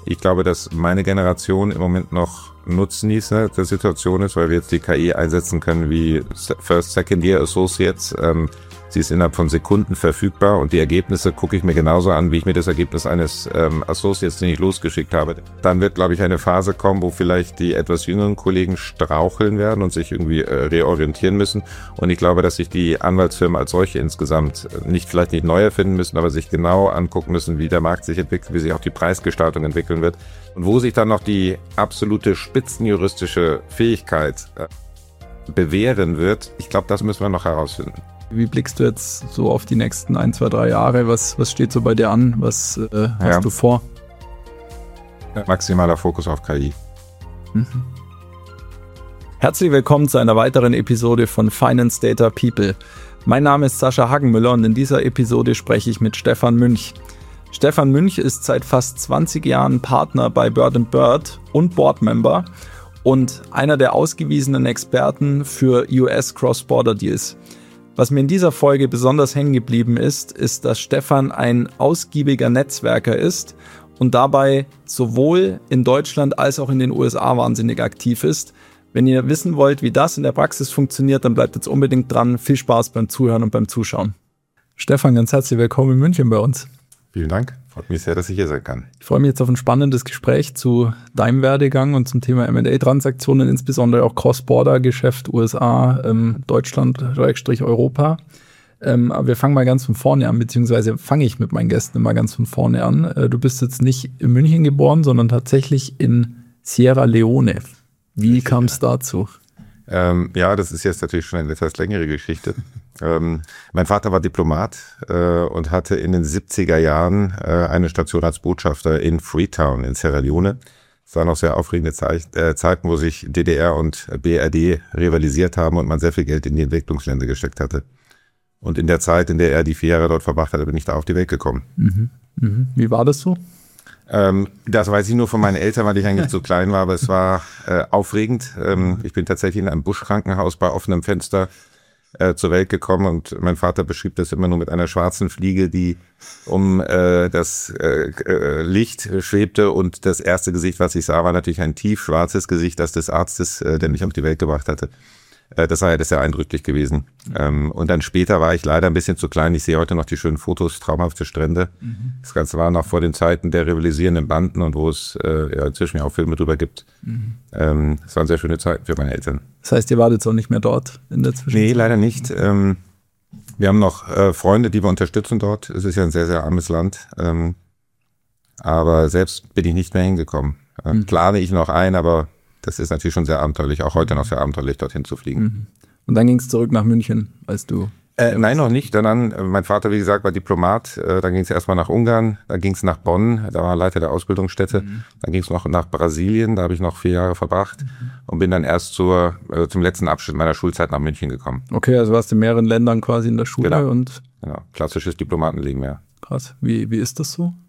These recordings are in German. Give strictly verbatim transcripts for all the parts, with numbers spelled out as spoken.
Ich glaube, dass meine Generation im Moment noch Nutznießer der Situation ist, weil wir jetzt die K I einsetzen können wie First, Second Year Associates. Ähm, sie ist innerhalb von Sekunden verfügbar und die Ergebnisse gucke ich mir genauso an, wie ich mir das Ergebnis eines ähm, Associates, den ich losgeschickt habe. Dann wird, glaube ich, eine Phase kommen, wo vielleicht die etwas jüngeren Kollegen straucheln werden und sich irgendwie äh, reorientieren müssen. Und ich glaube, dass sich die Anwaltsfirmen als solche insgesamt nicht vielleicht nicht neu erfinden müssen, aber sich genau angucken müssen, wie der Markt sich entwickelt, wie sich auch die Preisgestaltung entwickeln wird. Und wo sich dann noch die absolute spitzenjuristische Fähigkeit äh, bewähren wird, ich glaube, das müssen wir noch herausfinden. Wie blickst du jetzt so auf die nächsten ein, zwei, drei Jahre? Was, was steht so bei dir an? Was äh, hast ja. du vor? Maximaler Fokus auf K I. Mhm. Herzlich willkommen zu einer weiteren Episode von Finance Data People. Mein Name ist Sascha Hagenmüller und in dieser Episode spreche ich mit Stefan Münch. Stefan Münch ist seit fast zwanzig Jahren Partner bei Bird and Bird und Boardmember und einer der ausgewiesenen Experten für U S Cross-Border Deals. Was mir in dieser Folge besonders hängen geblieben ist, ist, dass Stefan ein ausgiebiger Netzwerker ist und dabei sowohl in Deutschland als auch in den U S A wahnsinnig aktiv ist. Wenn ihr wissen wollt, wie das in der Praxis funktioniert, dann bleibt jetzt unbedingt dran. Viel Spaß beim Zuhören und beim Zuschauen. Stefan, ganz herzlich willkommen in München bei uns. Vielen Dank. Freut mich sehr, dass ich hier sein kann. Ich freue mich jetzt auf ein spannendes Gespräch zu deinem Werdegang und zum Thema M and A-Transaktionen, insbesondere auch Cross-Border-Geschäft, U S A, ähm, Deutschland, Europa. Ähm, aber wir fangen mal ganz von vorne an, beziehungsweise fange ich mit meinen Gästen immer ganz von vorne an. Äh, du bist jetzt nicht in München geboren, sondern tatsächlich in Sierra Leone. Wie kam es dazu? Ähm, ja, das ist jetzt natürlich schon eine etwas längere Geschichte. ähm, mein Vater war Diplomat äh, und hatte in den siebziger Jahren äh, eine Station als Botschafter in Freetown in Sierra Leone. Es waren noch sehr aufregende Zei- äh, Zeiten, wo sich D D R und B R D rivalisiert haben und man sehr viel Geld in die Entwicklungsländer gesteckt hatte. Und in der Zeit, in der er die vier Jahre dort verbracht hatte, bin ich da auf die Welt gekommen. Mhm. Mhm. Wie war das so? Ähm, das weiß ich nur von meinen Eltern, weil ich eigentlich so klein war, aber es war äh, aufregend. Ähm, ich bin tatsächlich in einem Buschkrankenhaus bei offenem Fenster äh, zur Welt gekommen und mein Vater beschrieb das immer nur mit einer schwarzen Fliege, die um äh, das äh, äh, Licht schwebte und das erste Gesicht, was ich sah, war natürlich ein tiefschwarzes Gesicht, das des Arztes, äh, der mich auf die Welt gebracht hatte. Das war ja das sehr eindrücklich gewesen. Mhm. Und dann später war ich leider ein bisschen zu klein. Ich sehe heute noch die schönen Fotos, traumhafte Strände. Mhm. Das Ganze war noch vor den Zeiten der rivalisierenden Banden und wo es äh, ja, inzwischen ja auch Filme drüber gibt. Mhm. Ähm, das waren sehr schöne Zeiten für meine Eltern. Das heißt, ihr wart jetzt auch nicht mehr dort in der Zwischenzeit? Nee, leider nicht. Ähm, wir haben noch äh, Freunde, die wir unterstützen dort. Es ist ja ein sehr, sehr armes Land. Ähm, aber selbst bin ich nicht mehr hingekommen. Äh, mhm. Plane ich noch ein, aber das ist natürlich schon sehr abenteuerlich, auch heute noch sehr abenteuerlich, dorthin zu fliegen. Und dann ging es zurück nach München, als du... Äh, nein, noch nicht. Dann, äh, mein Vater, wie gesagt, war Diplomat. Äh, dann ging es erstmal nach Ungarn, dann ging es nach Bonn, da war Leiter der Ausbildungsstätte. Mhm. Dann ging es noch nach Brasilien, da habe ich noch vier Jahre verbracht. Mhm. Und bin dann erst zur, äh, zum letzten Abschnitt meiner Schulzeit nach München gekommen. Okay, also warst du in mehreren Ländern quasi in der Schule. Genau, und genau. Klassisches Diplomatenleben, ja. Krass. Wie, wie ist das so?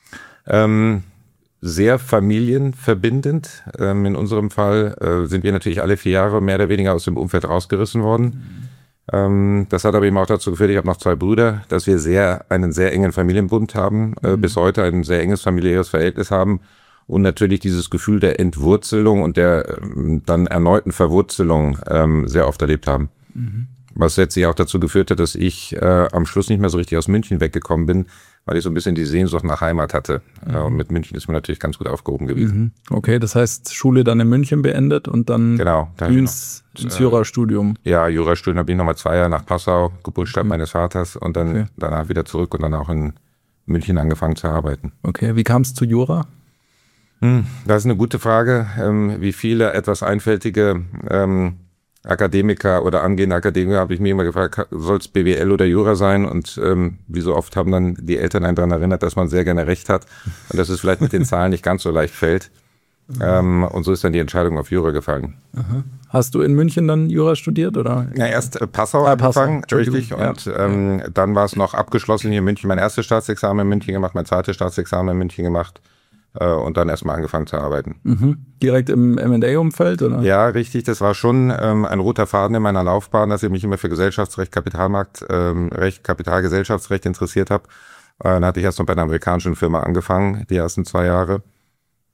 Ähm... Sehr familienverbindend. Ähm, in unserem Fall äh, sind wir natürlich alle vier Jahre mehr oder weniger aus dem Umfeld rausgerissen worden. Mhm. Ähm, das hat aber eben auch dazu geführt, ich habe noch zwei Brüder, dass wir sehr einen sehr engen Familienbund haben, äh, mhm. bis heute ein sehr enges familiäres Verhältnis haben und natürlich dieses Gefühl der Entwurzelung und der ähm, dann erneuten Verwurzelung ähm, sehr oft erlebt haben. Mhm. Was letztlich auch dazu geführt hat, dass ich äh, am Schluss nicht mehr so richtig aus München weggekommen bin, weil ich so ein bisschen die Sehnsucht nach Heimat hatte. Mhm. Und mit München ist man natürlich ganz gut aufgehoben gewesen. Mhm. Okay, das heißt, Schule dann in München beendet und dann genau, ins, ins Jurastudium. Ja, Jurastudium, da bin ich nochmal zwei Jahre nach Passau, Geburtsstadt mhm. meines Vaters und dann okay. danach wieder zurück und dann auch in München angefangen zu arbeiten. Okay, wie kam es zu Jura? Hm, das ist eine gute Frage. Ähm, wie viele etwas einfältige ähm, Akademiker oder angehende Akademiker habe ich mir immer gefragt, soll es B W L oder Jura sein? Und ähm, wie so oft haben dann die Eltern einen daran erinnert, dass man sehr gerne Recht hat und dass es vielleicht mit den Zahlen nicht ganz so leicht fällt. Mhm. Ähm, und so ist dann die Entscheidung auf Jura gefallen. Aha. Hast du in München dann Jura studiert? Oder? Ja, erst äh, Passau ah, angefangen, Passau. Richtig. Ja. Und ähm, dann war es noch abgeschlossen hier in München. Mein erstes Staatsexamen in München gemacht, mein zweites Staatsexamen in München gemacht. Und dann erstmal angefangen zu arbeiten. Mhm. Direkt im M and A-Umfeld, oder? Ja, richtig. Das war schon ähm, ein roter Faden in meiner Laufbahn, dass ich mich immer für Gesellschaftsrecht, Kapitalmarktrecht, ähm, Kapitalgesellschaftsrecht interessiert habe. Äh, dann hatte ich erst noch bei einer amerikanischen Firma angefangen, die ersten zwei Jahre.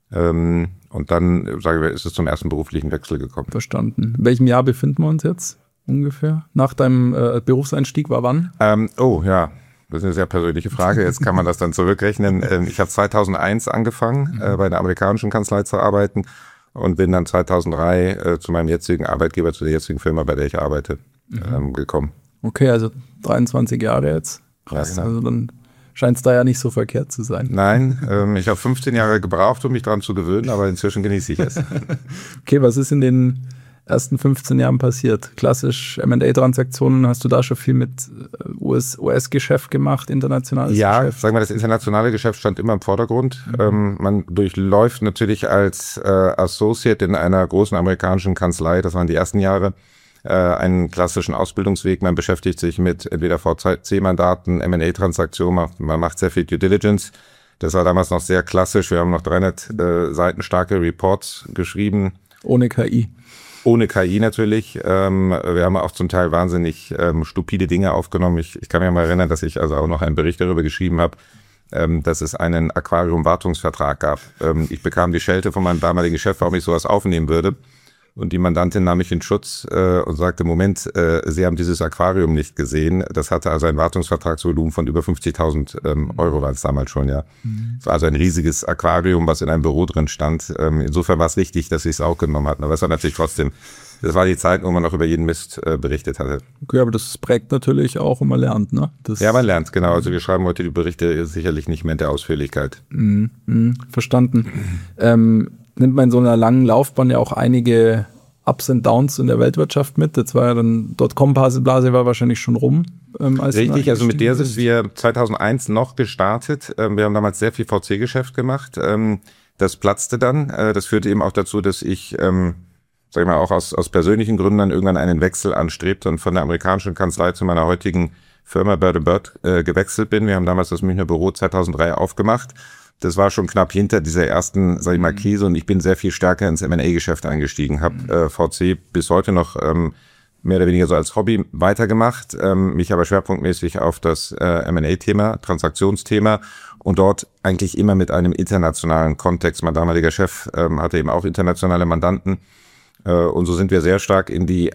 Ähm, und dann, sage ich, ist es zum ersten beruflichen Wechsel gekommen. Verstanden. In welchem Jahr befinden wir uns jetzt ungefähr? Nach deinem äh, Berufseinstieg war wann? Ähm, oh ja, das ist eine sehr persönliche Frage. Jetzt kann man das dann zurückrechnen. Ähm, ich habe zweitausendeins angefangen, äh, bei einer amerikanischen Kanzlei zu arbeiten und bin dann zweitausenddrei äh, zu meinem jetzigen Arbeitgeber, zu der jetzigen Firma, bei der ich arbeite, mhm. ähm, gekommen. Okay, also dreiundzwanzig Jahre jetzt. Krass, ja, genau. Also dann scheint es da ja nicht so verkehrt zu sein. Nein, ähm, ich habe fünfzehn Jahre gebraucht, um mich daran zu gewöhnen, aber inzwischen genieße ich es. Okay, was ist in den ersten fünfzehn Jahren passiert? Klassisch M and A-Transaktionen, hast du da schon viel mit U S-Geschäft gemacht, internationales ja, Geschäft? Ja, sagen wir, das internationale Geschäft stand immer im Vordergrund. Mhm. Ähm, man durchläuft natürlich als äh, Associate in einer großen amerikanischen Kanzlei, das waren die ersten Jahre, einen klassischen Ausbildungsweg. Man beschäftigt sich mit entweder V C-Mandaten, M and A-Transaktionen, man macht sehr viel Due Diligence. Das war damals noch sehr klassisch. Wir haben noch dreihundert äh, Seiten starke Reports geschrieben. Ohne K I. Ohne K I natürlich. Ähm, wir haben auch zum Teil wahnsinnig ähm, stupide Dinge aufgenommen. Ich, ich kann mich mal erinnern, dass ich also auch noch einen Bericht darüber geschrieben habe, ähm, dass es einen Aquarium-Wartungsvertrag gab. Ähm, ich bekam die Schelte von meinem damaligen Chef, warum ich sowas aufnehmen würde. Und die Mandantin nahm mich in Schutz äh, und sagte, Moment, äh, Sie haben dieses Aquarium nicht gesehen. Das hatte also ein Wartungsvertragsvolumen von über fünfzigtausend ähm, Euro, war es damals schon, ja. Mhm. Es war also ein riesiges Aquarium, was in einem Büro drin stand. Ähm, insofern war es richtig, dass sie es auch genommen hatten. Aber es war natürlich trotzdem, das war die Zeit, wo man noch über jeden Mist äh, berichtet hatte. Okay, aber das prägt natürlich auch und man lernt, ne? Das ja, man lernt, genau. Also wir schreiben heute die Berichte sicherlich nicht mehr in der Ausführlichkeit. Mhm. Mhm. Verstanden. ähm, nimmt man in so einer langen Laufbahn ja auch einige Ups und Downs in der Weltwirtschaft mit. Das war ja dann, Dotcom-Blase war wahrscheinlich schon rum. Ähm, als Richtig, also mit der sind wir zweitausendeins noch gestartet. Ähm, wir haben damals sehr viel V C-Geschäft gemacht. Ähm, das platzte dann. Äh, das führte eben auch dazu, dass ich, ähm, sag ich mal, auch aus, aus persönlichen Gründen dann irgendwann einen Wechsel anstrebte und von der amerikanischen Kanzlei zu meiner heutigen Firma Bird and Bird äh, gewechselt bin. Wir haben damals das Münchner Büro zweitausenddrei aufgemacht. Das war schon knapp hinter dieser ersten, sag ich mal, Krise und ich bin sehr viel stärker ins M and A-Geschäft eingestiegen, habe äh, V C bis heute noch ähm, mehr oder weniger so als Hobby weitergemacht, ähm, mich aber schwerpunktmäßig auf das äh, M and A-Thema, Transaktionsthema und dort eigentlich immer mit einem internationalen Kontext. Mein damaliger Chef ähm, hatte eben auch internationale Mandanten äh, und so sind wir sehr stark in die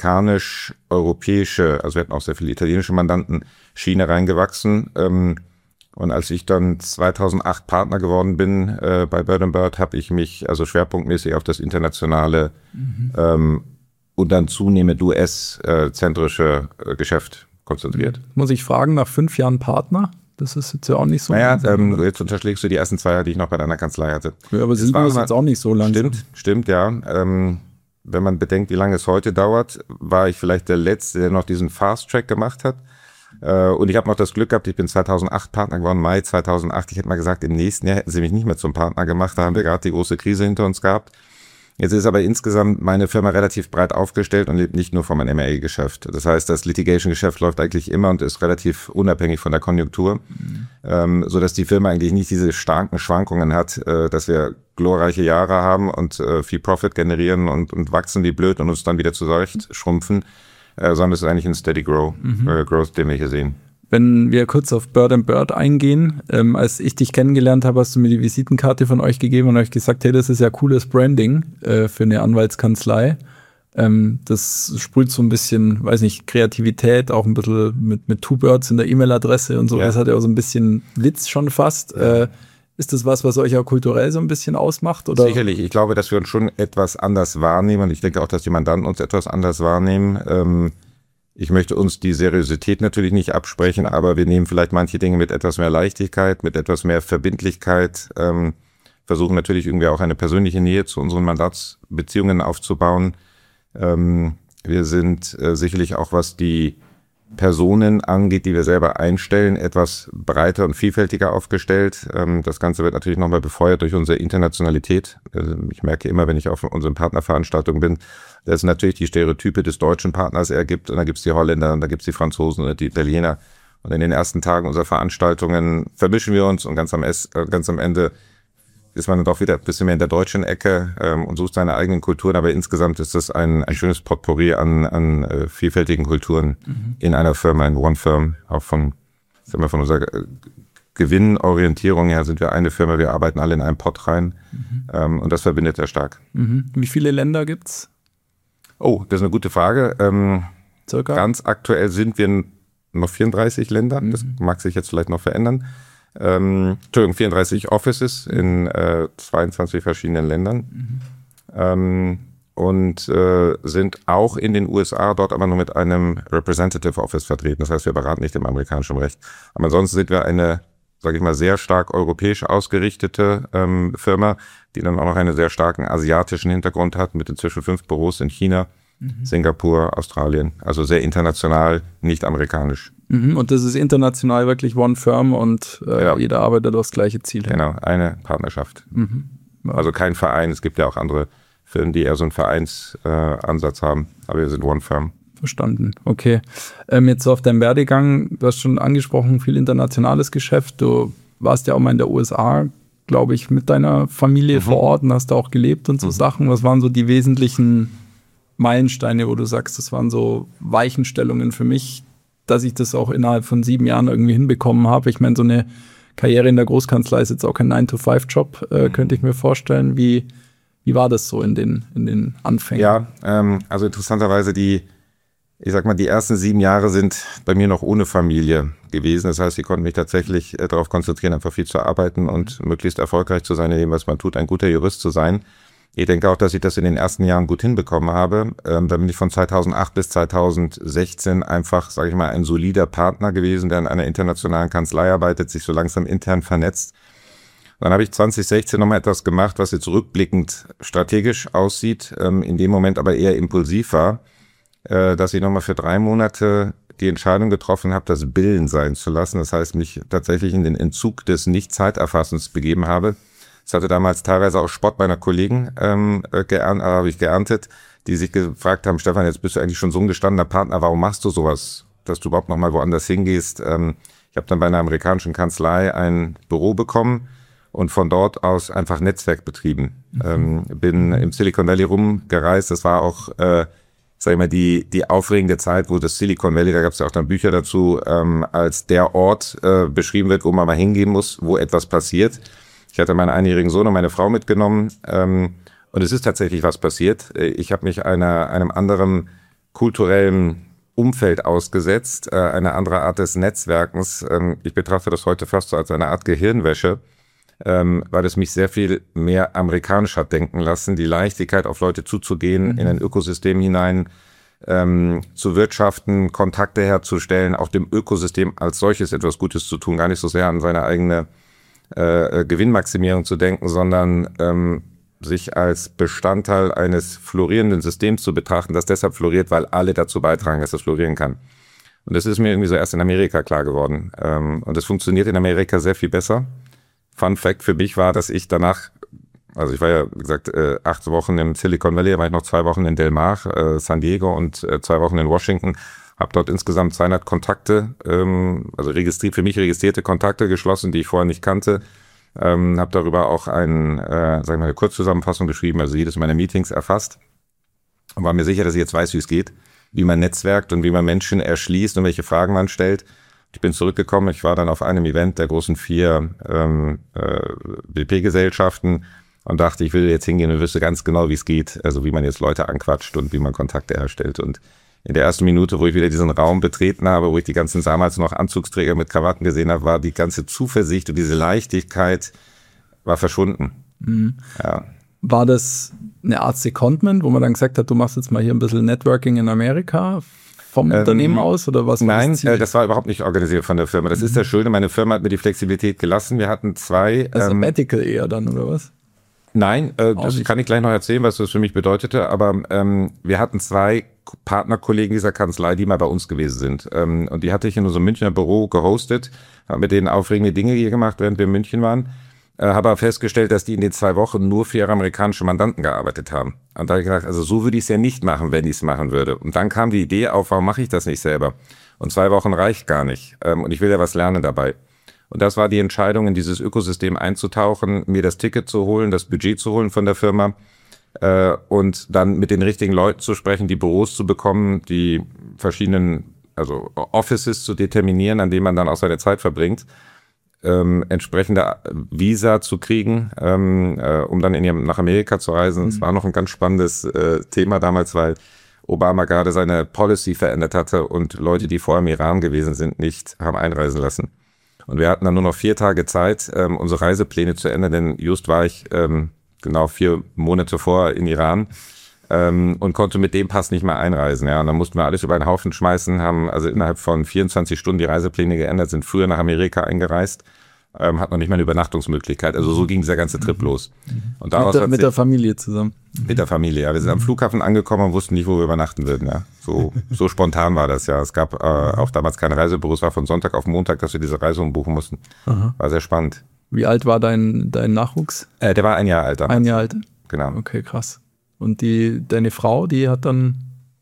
amerikanisch-europäische, also wir hatten auch sehr viele italienische Mandanten, Schiene reingewachsen. Ähm, Und als ich dann zweitausendacht Partner geworden bin äh, bei Bird and Bird, habe ich mich also schwerpunktmäßig auf das internationale mhm. ähm, und dann zunehmend U S-zentrische äh, Geschäft konzentriert. Muss ich fragen, nach fünf Jahren Partner? Das ist jetzt ja auch nicht so. Naja, ähm, jetzt unterschlägst du die ersten zwei Jahre, die ich noch bei deiner Kanzlei hatte. Ja, aber sieben ist jetzt auch nicht so lang. Stimmt, stimmt, ja. Ähm, wenn man bedenkt, wie lange es heute dauert, war ich vielleicht der Letzte, der noch diesen Fast Track gemacht hat. Und ich habe noch das Glück gehabt, ich bin zweitausendacht Partner geworden, Mai zweitausendacht. Ich hätte mal gesagt, im nächsten Jahr hätten sie mich nicht mehr zum Partner gemacht. Da haben wir gerade die große Krise hinter uns gehabt. Jetzt ist aber insgesamt meine Firma relativ breit aufgestellt und lebt nicht nur vom M and A-Geschäft. Das heißt, das Litigation-Geschäft läuft eigentlich immer und ist relativ unabhängig von der Konjunktur, mhm. ähm, sodass die Firma eigentlich nicht diese starken Schwankungen hat, äh, dass wir glorreiche Jahre haben und äh, viel Profit generieren und, und wachsen wie blöd und uns dann wieder zurecht schrumpfen. Äh, sondern es ist eigentlich ein Steady Grow, mhm. äh, Growth, den wir hier sehen. Wenn wir kurz auf Bird and Bird eingehen, ähm, als ich dich kennengelernt habe, hast du mir die Visitenkarte von euch gegeben und euch gesagt, hey, das ist ja cooles Branding äh, für eine Anwaltskanzlei. Ähm, das sprüht so ein bisschen, weiß nicht, Kreativität, auch ein bisschen mit, mit Two Birds in der E-Mail-Adresse und so. Ja. Das hat ja auch so ein bisschen Witz schon fast. Ja. Äh, Ist das was, was euch auch kulturell so ein bisschen ausmacht? Oder? Sicherlich. Ich glaube, dass wir uns schon etwas anders wahrnehmen. Und ich denke auch, dass die Mandanten uns etwas anders wahrnehmen. Ähm, ich möchte uns die Seriosität natürlich nicht absprechen, aber wir nehmen vielleicht manche Dinge mit etwas mehr Leichtigkeit, mit etwas mehr Verbindlichkeit, ähm, versuchen natürlich irgendwie auch eine persönliche Nähe zu unseren Mandatsbeziehungen aufzubauen. Ähm, wir sind äh, sicherlich auch, was die Personen angeht, die wir selber einstellen, etwas breiter und vielfältiger aufgestellt. Das Ganze wird natürlich nochmal befeuert durch unsere Internationalität. Ich merke immer, wenn ich auf unseren Partnerveranstaltungen bin, dass es natürlich die Stereotype des deutschen Partners ergibt. Und da gibt es die Holländer, und da gibt es die Franzosen oder die Italiener. Und in den ersten Tagen unserer Veranstaltungen vermischen wir uns und ganz am, es, ganz am Ende ist man dann doch wieder ein bisschen mehr in der deutschen Ecke ähm, und sucht seine eigenen Kulturen. Aber insgesamt ist das ein, ein schönes Potpourri an, an äh, vielfältigen Kulturen mhm. in einer Firma, in One Firm. Auch von, sagen wir, von unserer Gewinnorientierung her sind wir eine Firma. Wir arbeiten alle in einen Pott rein. Mhm. Ähm, und das verbindet er stark. Mhm. Wie viele Länder gibt's? Oh, das ist eine gute Frage. Ähm, Circa? Ganz aktuell sind wir noch vierunddreißig Länder. Mhm. Das mag sich jetzt vielleicht noch verändern. Ähm, Entschuldigung, vierunddreißig Offices in äh, zweiundzwanzig verschiedenen Ländern. Mhm. Ähm, und äh, sind auch in den U S A, dort aber nur mit einem Representative Office vertreten. Das heißt, wir beraten nicht im amerikanischen Recht. Aber ansonsten sind wir eine, sage ich mal, sehr stark europäisch ausgerichtete ähm, Firma, die dann auch noch einen sehr starken asiatischen Hintergrund hat, mit inzwischen fünf Büros in China, mhm. Singapur, Australien. Also sehr international, nicht amerikanisch. Mhm. Und das ist international wirklich One Firm und äh, ja. jeder arbeitet aufs gleiche Ziel. Genau, eine Partnerschaft. Mhm. Ja. Also kein Verein. Es gibt ja auch andere Firmen, die eher so einen Vereinsansatz äh, haben. Aber wir sind One Firm. Verstanden, okay. Ähm, jetzt so auf deinem Werdegang, du hast schon angesprochen, viel internationales Geschäft. Du warst ja auch mal in der U S A, glaube ich, mit deiner Familie mhm. vor Ort und hast da auch gelebt und so mhm. Sachen. Was waren so die wesentlichen Meilensteine, wo du sagst, das waren so Weichenstellungen für mich, dass ich das auch innerhalb von sieben Jahren irgendwie hinbekommen habe? Ich meine, so eine Karriere in der Großkanzlei ist jetzt auch kein nine to five Job, äh, könnte ich mir vorstellen. Wie, wie war das so in den, in den Anfängen? Ja, ähm, also interessanterweise die Ich sag mal, die ersten sieben Jahre sind bei mir noch ohne Familie gewesen. Das heißt, ich konnte mich tatsächlich äh, darauf konzentrieren, einfach viel zu arbeiten und möglichst erfolgreich zu sein in dem, was man tut, ein guter Jurist zu sein. Ich denke auch, dass ich das in den ersten Jahren gut hinbekommen habe. Ähm, da bin ich von zweitausendacht bis zweitausendsechzehn einfach, sage ich mal, ein solider Partner gewesen, der in einer internationalen Kanzlei arbeitet, sich so langsam intern vernetzt. Dann habe ich zwanzig sechzehn nochmal etwas gemacht, was jetzt rückblickend strategisch aussieht, ähm, in dem Moment aber eher impulsiv war, dass ich nochmal für drei Monate die Entscheidung getroffen habe, das Billen sein zu lassen. Das heißt, mich tatsächlich in den Entzug des Nicht-Zeiterfassens begeben habe. Das hatte damals teilweise auch Spott meiner Kollegen ähm, geernt, äh, habe ich geerntet, die sich gefragt haben, Stefan, jetzt bist du eigentlich schon so ein gestandener Partner, warum machst du sowas, dass du überhaupt nochmal woanders hingehst? Ähm, ich habe dann bei einer amerikanischen Kanzlei ein Büro bekommen und von dort aus einfach Netzwerk betrieben. Mhm. Ähm, bin im Silicon Valley rumgereist, das war auch äh, sag ich mal, die die aufregende Zeit, wo das Silicon Valley, da gab es ja auch dann Bücher dazu, ähm, als der Ort äh, beschrieben wird, wo man mal hingehen muss, wo etwas passiert. Ich hatte meinen einjährigen Sohn und meine Frau mitgenommen ähm, und es ist tatsächlich was passiert. Ich habe mich einer einem anderen kulturellen Umfeld ausgesetzt, äh, eine andere Art des Netzwerkens. Ähm, ich betrachte das heute fast so als eine Art Gehirnwäsche, ähm, weil es mich sehr viel mehr amerikanisch hat denken lassen, die Leichtigkeit auf Leute zuzugehen, mhm. in ein Ökosystem hinein ähm, zu wirtschaften, Kontakte herzustellen, auch dem Ökosystem als solches etwas Gutes zu tun, gar nicht so sehr an seine eigene äh, Gewinnmaximierung zu denken, sondern ähm, sich als Bestandteil eines florierenden Systems zu betrachten, das deshalb floriert, weil alle dazu beitragen, dass es florieren kann. Und das ist mir irgendwie so erst in Amerika klar geworden. Ähm, und es funktioniert in Amerika sehr viel besser. Fun Fact für mich war, dass ich danach, also ich war ja, wie gesagt, äh, acht Wochen im Silicon Valley, da war ich noch zwei Wochen in Del Mar, äh, San Diego und äh, zwei Wochen in Washington, habe dort insgesamt zweihundert Kontakte, ähm, also registriert, für mich registrierte Kontakte geschlossen, die ich vorher nicht kannte. Ähm, habe darüber auch ein, äh, sagen wir mal, eine Kurzzusammenfassung geschrieben, also jedes meiner Meetings erfasst und war mir sicher, dass ich jetzt weiß, wie es geht, wie man netzwerkt und wie man Menschen erschließt und welche Fragen man stellt. Ich bin zurückgekommen, ich war dann auf einem Event der großen vier ähm, äh, B P-Gesellschaften und dachte, ich will jetzt hingehen und wüsste ganz genau, wie es geht, also wie man jetzt Leute anquatscht und wie man Kontakte herstellt. Und in der ersten Minute, wo ich wieder diesen Raum betreten habe, wo ich die ganzen damals noch Anzugsträger mit Krawatten gesehen habe, war die ganze Zuversicht und diese Leichtigkeit war verschwunden. Mhm. Ja. War das eine Art Secondment, wo man dann gesagt hat, du machst jetzt mal hier ein bisschen Networking in Amerika? Vom ähm, Unternehmen aus oder was? Nein, das, äh, das war überhaupt nicht organisiert von der Firma. Das mhm. ist das Schöne. Meine Firma hat mir die Flexibilität gelassen. Wir hatten zwei. Also ähm, Medical eher dann, oder was? Nein, äh, das nicht. Kann ich gleich noch erzählen, was das für mich bedeutete. Aber ähm, wir hatten zwei Partnerkollegen dieser Kanzlei, die mal bei uns gewesen sind. Ähm, und die hatte ich in unserem Münchner Büro gehostet, habe mit denen aufregende Dinge hier gemacht, während wir in München waren. Äh, habe aber festgestellt, dass die in den zwei Wochen nur für ihre amerikanischen Mandanten gearbeitet haben. Und da habe ich gedacht, also so würde ich es ja nicht machen, wenn ich es machen würde. Und dann kam die Idee auf, warum mache ich das nicht selber? Und zwei Wochen reicht gar nicht. Ähm, und ich will ja was lernen dabei. Und das war die Entscheidung, in dieses Ökosystem einzutauchen, mir das Ticket zu holen, das Budget zu holen von der Firma äh, und dann mit den richtigen Leuten zu sprechen, die Büros zu bekommen, die verschiedenen, also Offices zu determinieren, an denen man dann auch seine Zeit verbringt. ähm, entsprechende Visa zu kriegen, ähm, äh, um dann in, nach Amerika zu reisen. Es mhm. war noch ein ganz spannendes äh, Thema damals, weil Obama gerade seine Policy verändert hatte und Leute, die vorher im Iran gewesen sind, nicht haben einreisen lassen. Und wir hatten dann nur noch vier Tage Zeit, ähm, unsere Reisepläne zu ändern, denn just war ich ähm, genau vier Monate vor in Iran ähm, und konnte mit dem Pass nicht mehr einreisen. Ja, und dann mussten wir alles über einen Haufen schmeißen, haben also innerhalb von vierundzwanzig Stunden die Reisepläne geändert, sind früher nach Amerika eingereist, ähm, hat noch nicht mal eine Übernachtungsmöglichkeit. Also so ging dieser ganze Trip los. Und daraus mit der, mit der Familie zusammen. Mit der Familie, ja. Wir sind am Flughafen angekommen und wussten nicht, wo wir übernachten würden, ja. So, so spontan war das, ja. Es gab äh, auch damals keine Reisebüros, war von Sonntag auf Montag, dass wir diese Reise umbuchen mussten. Aha. War sehr spannend. Wie alt war dein, dein Nachwuchs? Äh, der war ein Jahr alt damals. Ein Jahr alt? Genau. Okay, krass. Und die, deine Frau, die hat dann...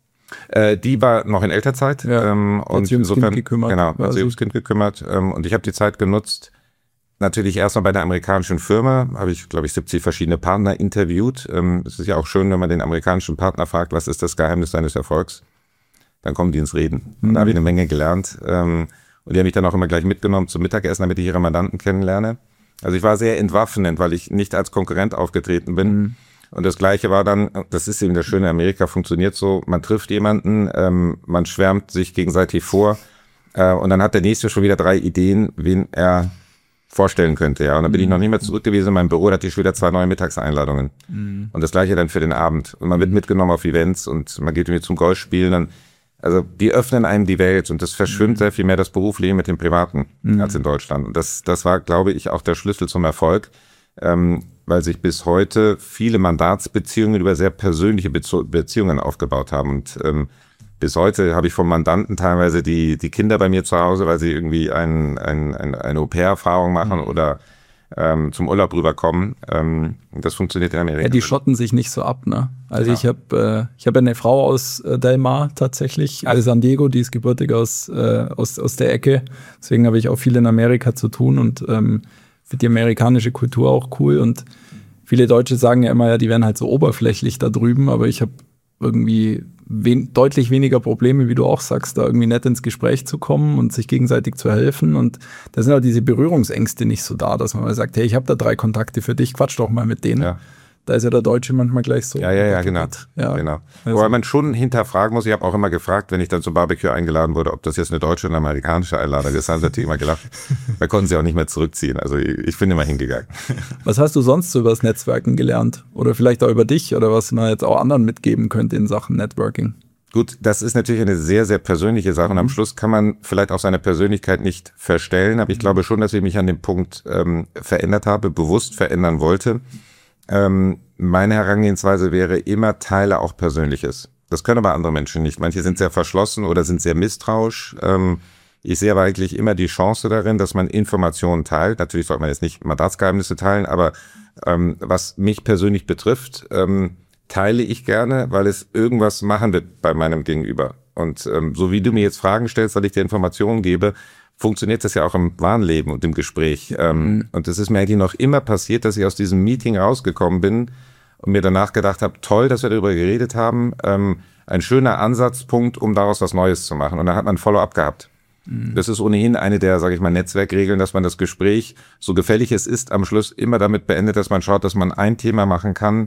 Äh, die war noch in Elternzeit. Ja, ähm, und sich ums insofern, Kind gekümmert. Genau, hat sich ums Kind gekümmert. Ähm, und ich habe die Zeit genutzt, natürlich erstmal bei der amerikanischen Firma, habe ich, glaube ich, siebzig verschiedene Partner interviewt. Ähm, es ist ja auch schön, wenn man den amerikanischen Partner fragt, was ist das Geheimnis deines Erfolgs? Dann kommen die ins Reden. Und Mhm. da habe ich eine Menge gelernt. Ähm, und die haben mich dann auch immer gleich mitgenommen zum Mittagessen, damit ich ihre Mandanten kennenlerne. Also ich war sehr entwaffnend, weil ich nicht als Konkurrent aufgetreten bin. Mhm. Und das Gleiche war dann, das ist eben das Schöne, Amerika funktioniert so, man trifft jemanden, ähm, man schwärmt sich gegenseitig vor äh, und dann hat der Nächste schon wieder drei Ideen, wen er vorstellen könnte. Ja. Und dann bin ich noch nicht mehr zurück gewesen in meinem Büro, da hatte ich schon wieder zwei neue Mittagseinladungen. Mhm. Und das Gleiche dann für den Abend. Und man wird mitgenommen auf Events und man geht irgendwie zum Golfspielen. Dann, also die öffnen einem die Welt und das verschwimmt mhm. sehr viel mehr das Berufsleben mit dem Privaten mhm. als in Deutschland. Und das, das war, glaube ich, auch der Schlüssel zum Erfolg. Ähm, weil sich bis heute viele Mandatsbeziehungen über sehr persönliche Bezo- Beziehungen aufgebaut haben. Und ähm, bis heute habe ich vom Mandanten teilweise die die Kinder bei mir zu Hause, weil sie irgendwie ein, ein, ein, eine Au-pair-Erfahrung machen mhm. oder ähm, zum Urlaub rüberkommen. Ähm, das funktioniert in Amerika. Ja, die schotten sich nicht so ab, ne? Also ja. ich habe äh, ich habe eine Frau aus äh, Del Mar tatsächlich, also San Diego, die ist gebürtig aus, äh, aus, aus der Ecke. Deswegen habe ich auch viel in Amerika zu tun und ähm, finde die amerikanische Kultur auch cool und viele Deutsche sagen ja immer, ja, die wären halt so oberflächlich da drüben, aber ich habe irgendwie wen- deutlich weniger Probleme, wie du auch sagst, da irgendwie nett ins Gespräch zu kommen und sich gegenseitig zu helfen und da sind auch diese Berührungsängste nicht so da, dass man mal sagt, hey, ich habe da drei Kontakte für dich, quatsch doch mal mit denen. Ja. Da ist ja der Deutsche manchmal gleich so. Ja, ja, ja, genau. Ja. genau. Also. Wobei man schon hinterfragen muss, ich habe auch immer gefragt, wenn ich dann zum Barbecue eingeladen wurde, ob das jetzt eine deutsche oder eine amerikanische Einladung ist. Da haben sie natürlich immer gelacht. Da konnten sie auch nicht mehr zurückziehen. Also ich, ich bin immer hingegangen. Was hast du sonst so über das Netzwerken gelernt? Oder vielleicht auch über dich oder was man jetzt auch anderen mitgeben könnte in Sachen Networking? Gut, das ist natürlich eine sehr, sehr persönliche Sache und am Schluss kann man vielleicht auch seine Persönlichkeit nicht verstellen, aber ich glaube schon, dass ich mich an dem Punkt ähm, verändert habe, bewusst verändern wollte. Ähm, meine Herangehensweise wäre immer, teile auch Persönliches. Das können aber andere Menschen nicht. Manche sind sehr verschlossen oder sind sehr misstrauisch. Ähm, ich sehe aber eigentlich immer die Chance darin, dass man Informationen teilt. Natürlich sollte man jetzt nicht Mandatsgeheimnisse teilen, aber ähm, was mich persönlich betrifft, ähm, teile ich gerne, weil es irgendwas machen wird bei meinem Gegenüber. Und ähm, so wie du mir jetzt Fragen stellst, weil ich dir Informationen gebe, funktioniert das ja auch im wahren Leben und im Gespräch. Ähm, mhm. Und es ist mir eigentlich noch immer passiert, dass ich aus diesem Meeting rausgekommen bin und mir danach gedacht habe, toll, dass wir darüber geredet haben. Ähm, ein schöner Ansatzpunkt, um daraus was Neues zu machen. Und dann hat man ein Follow-up gehabt. Mhm. Das ist ohnehin eine der, sage ich mal, Netzwerkregeln, dass man das Gespräch, so gefällig es ist, am Schluss immer damit beendet, dass man schaut, dass man ein Thema machen kann,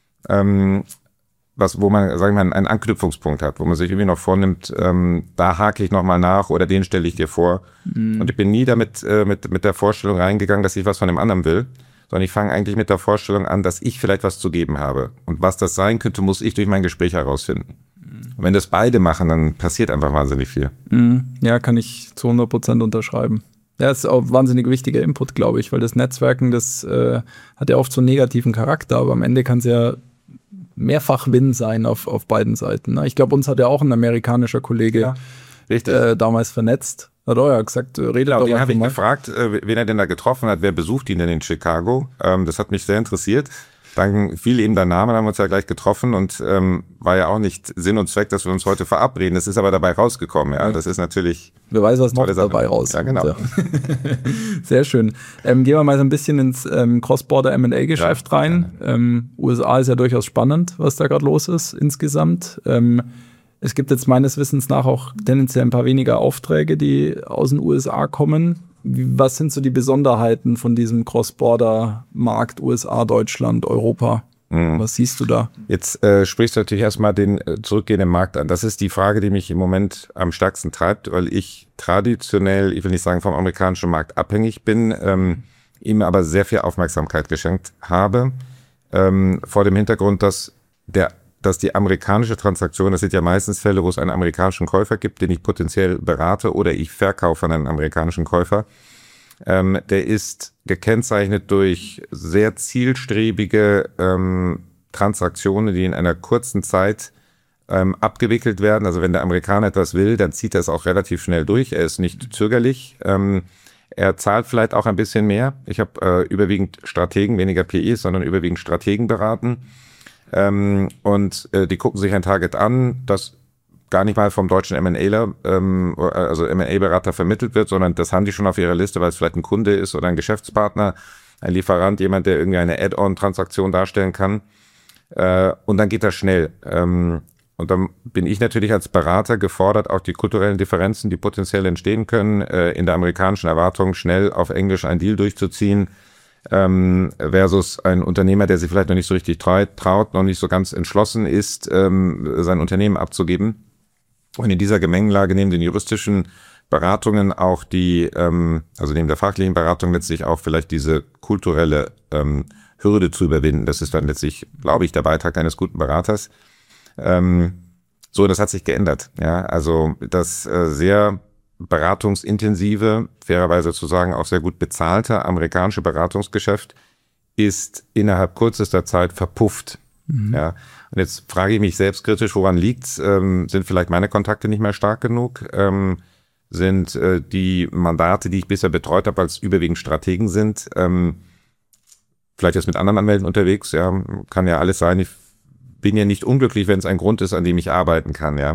ähm, was, wo man, sag ich mal, einen Anknüpfungspunkt hat, wo man sich irgendwie noch vornimmt, ähm, da hake ich nochmal nach oder den stelle ich dir vor. Mhm. Und ich bin nie damit äh, mit mit der Vorstellung reingegangen, dass ich was von dem anderen will, sondern ich fange eigentlich mit der Vorstellung an, dass ich vielleicht was zu geben habe. Und was das sein könnte, muss ich durch mein Gespräch herausfinden. Mhm. Und wenn das beide machen, dann passiert einfach wahnsinnig viel. Mhm. Ja, kann ich zu hundert Prozent unterschreiben. Ja, ist auch wahnsinnig wichtiger Input, glaube ich, weil das Netzwerken, das äh, hat ja oft so einen negativen Charakter, aber am Ende kann es ja mehrfach Win sein auf, auf beiden Seiten. Ne? Ich glaube, uns hat ja auch ein amerikanischer Kollege ja, äh, damals vernetzt. Hat er ja gesagt, redet ja, doch den habe ich mal. gefragt, äh, wen er denn da getroffen hat, wer besucht ihn denn in Chicago. Ähm, das hat mich sehr interessiert. Dann fiel ihm der Name, dann haben wir uns ja gleich getroffen und ähm, war ja auch nicht Sinn und Zweck, dass wir uns heute verabreden. Das ist aber dabei rausgekommen. Ja, das ist natürlich. Wer weiß, was noch dabei rauskommt. Ja, genau. Ja. Sehr schön. Ähm, gehen wir mal so ein bisschen ins ähm, Cross-Border-M und A-Geschäft ja, rein. Ähm, U S A ist ja durchaus spannend, was da gerade los ist insgesamt. Ähm, es gibt jetzt meines Wissens nach auch tendenziell ein paar weniger Aufträge, die aus den U S A kommen. Was sind so die Besonderheiten von diesem Cross-Border-Markt U S A, Deutschland, Europa? Mhm. Was siehst du da? Jetzt äh, sprichst du natürlich erstmal den äh, zurückgehenden Markt an. Das ist die Frage, die mich im Moment am stärksten treibt, weil ich traditionell, ich will nicht sagen vom amerikanischen Markt abhängig bin, ähm, ihm aber sehr viel Aufmerksamkeit geschenkt habe. Ähm, vor dem Hintergrund, dass der dass die amerikanische Transaktion, das sind ja meistens Fälle, wo es einen amerikanischen Käufer gibt, den ich potenziell berate oder ich verkaufe an einen amerikanischen Käufer, ähm, der ist gekennzeichnet durch sehr zielstrebige ähm, Transaktionen, die in einer kurzen Zeit ähm, abgewickelt werden. Also wenn der Amerikaner etwas will, dann zieht er es auch relativ schnell durch. Er ist nicht zögerlich. Ähm, er zahlt vielleicht auch ein bisschen mehr. Ich habe äh, überwiegend Strategen, weniger P Es, sondern überwiegend Strategen beraten. Ähm, und äh, die gucken sich ein Target an, das gar nicht mal vom deutschen M und Aler, ähm, also M und A-Berater vermittelt wird, sondern das haben die schon auf ihrer Liste, weil es vielleicht ein Kunde ist oder ein Geschäftspartner, ein Lieferant, jemand, der irgendwie eine Add-on-Transaktion darstellen kann. Äh, und dann geht das schnell. Ähm, und dann bin ich natürlich als Berater gefordert, auch die kulturellen Differenzen, die potenziell entstehen können, äh, in der amerikanischen Erwartung schnell auf Englisch einen Deal durchzuziehen, Ähm, versus ein Unternehmer, der sich vielleicht noch nicht so richtig traut, traut noch nicht so ganz entschlossen ist, ähm, sein Unternehmen abzugeben. Und in dieser Gemengelage neben den juristischen Beratungen auch die, ähm, also neben der fachlichen Beratung letztlich auch vielleicht diese kulturelle ähm, Hürde zu überwinden. Das ist dann letztlich, glaube ich, der Beitrag eines guten Beraters. Ähm, so, das hat sich geändert. Ja, also das äh, sehr beratungsintensive, fairerweise zu sagen auch sehr gut bezahlte amerikanische Beratungsgeschäft ist innerhalb kürzester Zeit verpufft. Mhm. Ja, und jetzt frage ich mich selbstkritisch, woran liegt's? Ähm, sind vielleicht meine Kontakte nicht mehr stark genug? Ähm, sind äh, die Mandate, die ich bisher betreut habe, als überwiegend Strategen sind, ähm, vielleicht jetzt mit anderen Anwälten unterwegs? Ja, kann ja alles sein. Ich bin ja nicht unglücklich, wenn es ein Grund ist, an dem ich arbeiten kann. Ja.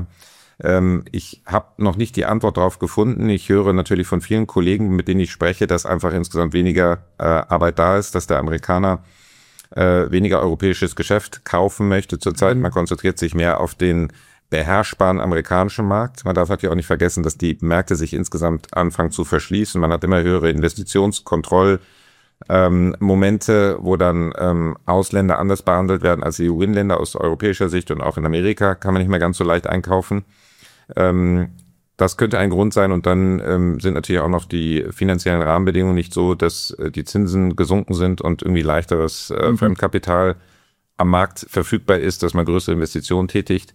Ich habe noch nicht die Antwort darauf gefunden. Ich höre natürlich von vielen Kollegen, mit denen ich spreche, dass einfach insgesamt weniger äh, Arbeit da ist, dass der Amerikaner äh, weniger europäisches Geschäft kaufen möchte zurzeit. Mhm. Man konzentriert sich mehr auf den beherrschbaren amerikanischen Markt. Man darf natürlich auch nicht vergessen, dass die Märkte sich insgesamt anfangen zu verschließen. Man hat immer höhere Investitionskontroll. Ähm, Momente, wo dann ähm, Ausländer anders behandelt werden als die E U-Länder aus europäischer Sicht, und auch in Amerika kann man nicht mehr ganz so leicht einkaufen. Ähm, das könnte ein Grund sein, und dann ähm, sind natürlich auch noch die finanziellen Rahmenbedingungen nicht so, dass äh, die Zinsen gesunken sind und irgendwie leichteres äh, mhm. Fremdkapital am Markt verfügbar ist, dass man größere Investitionen tätigt.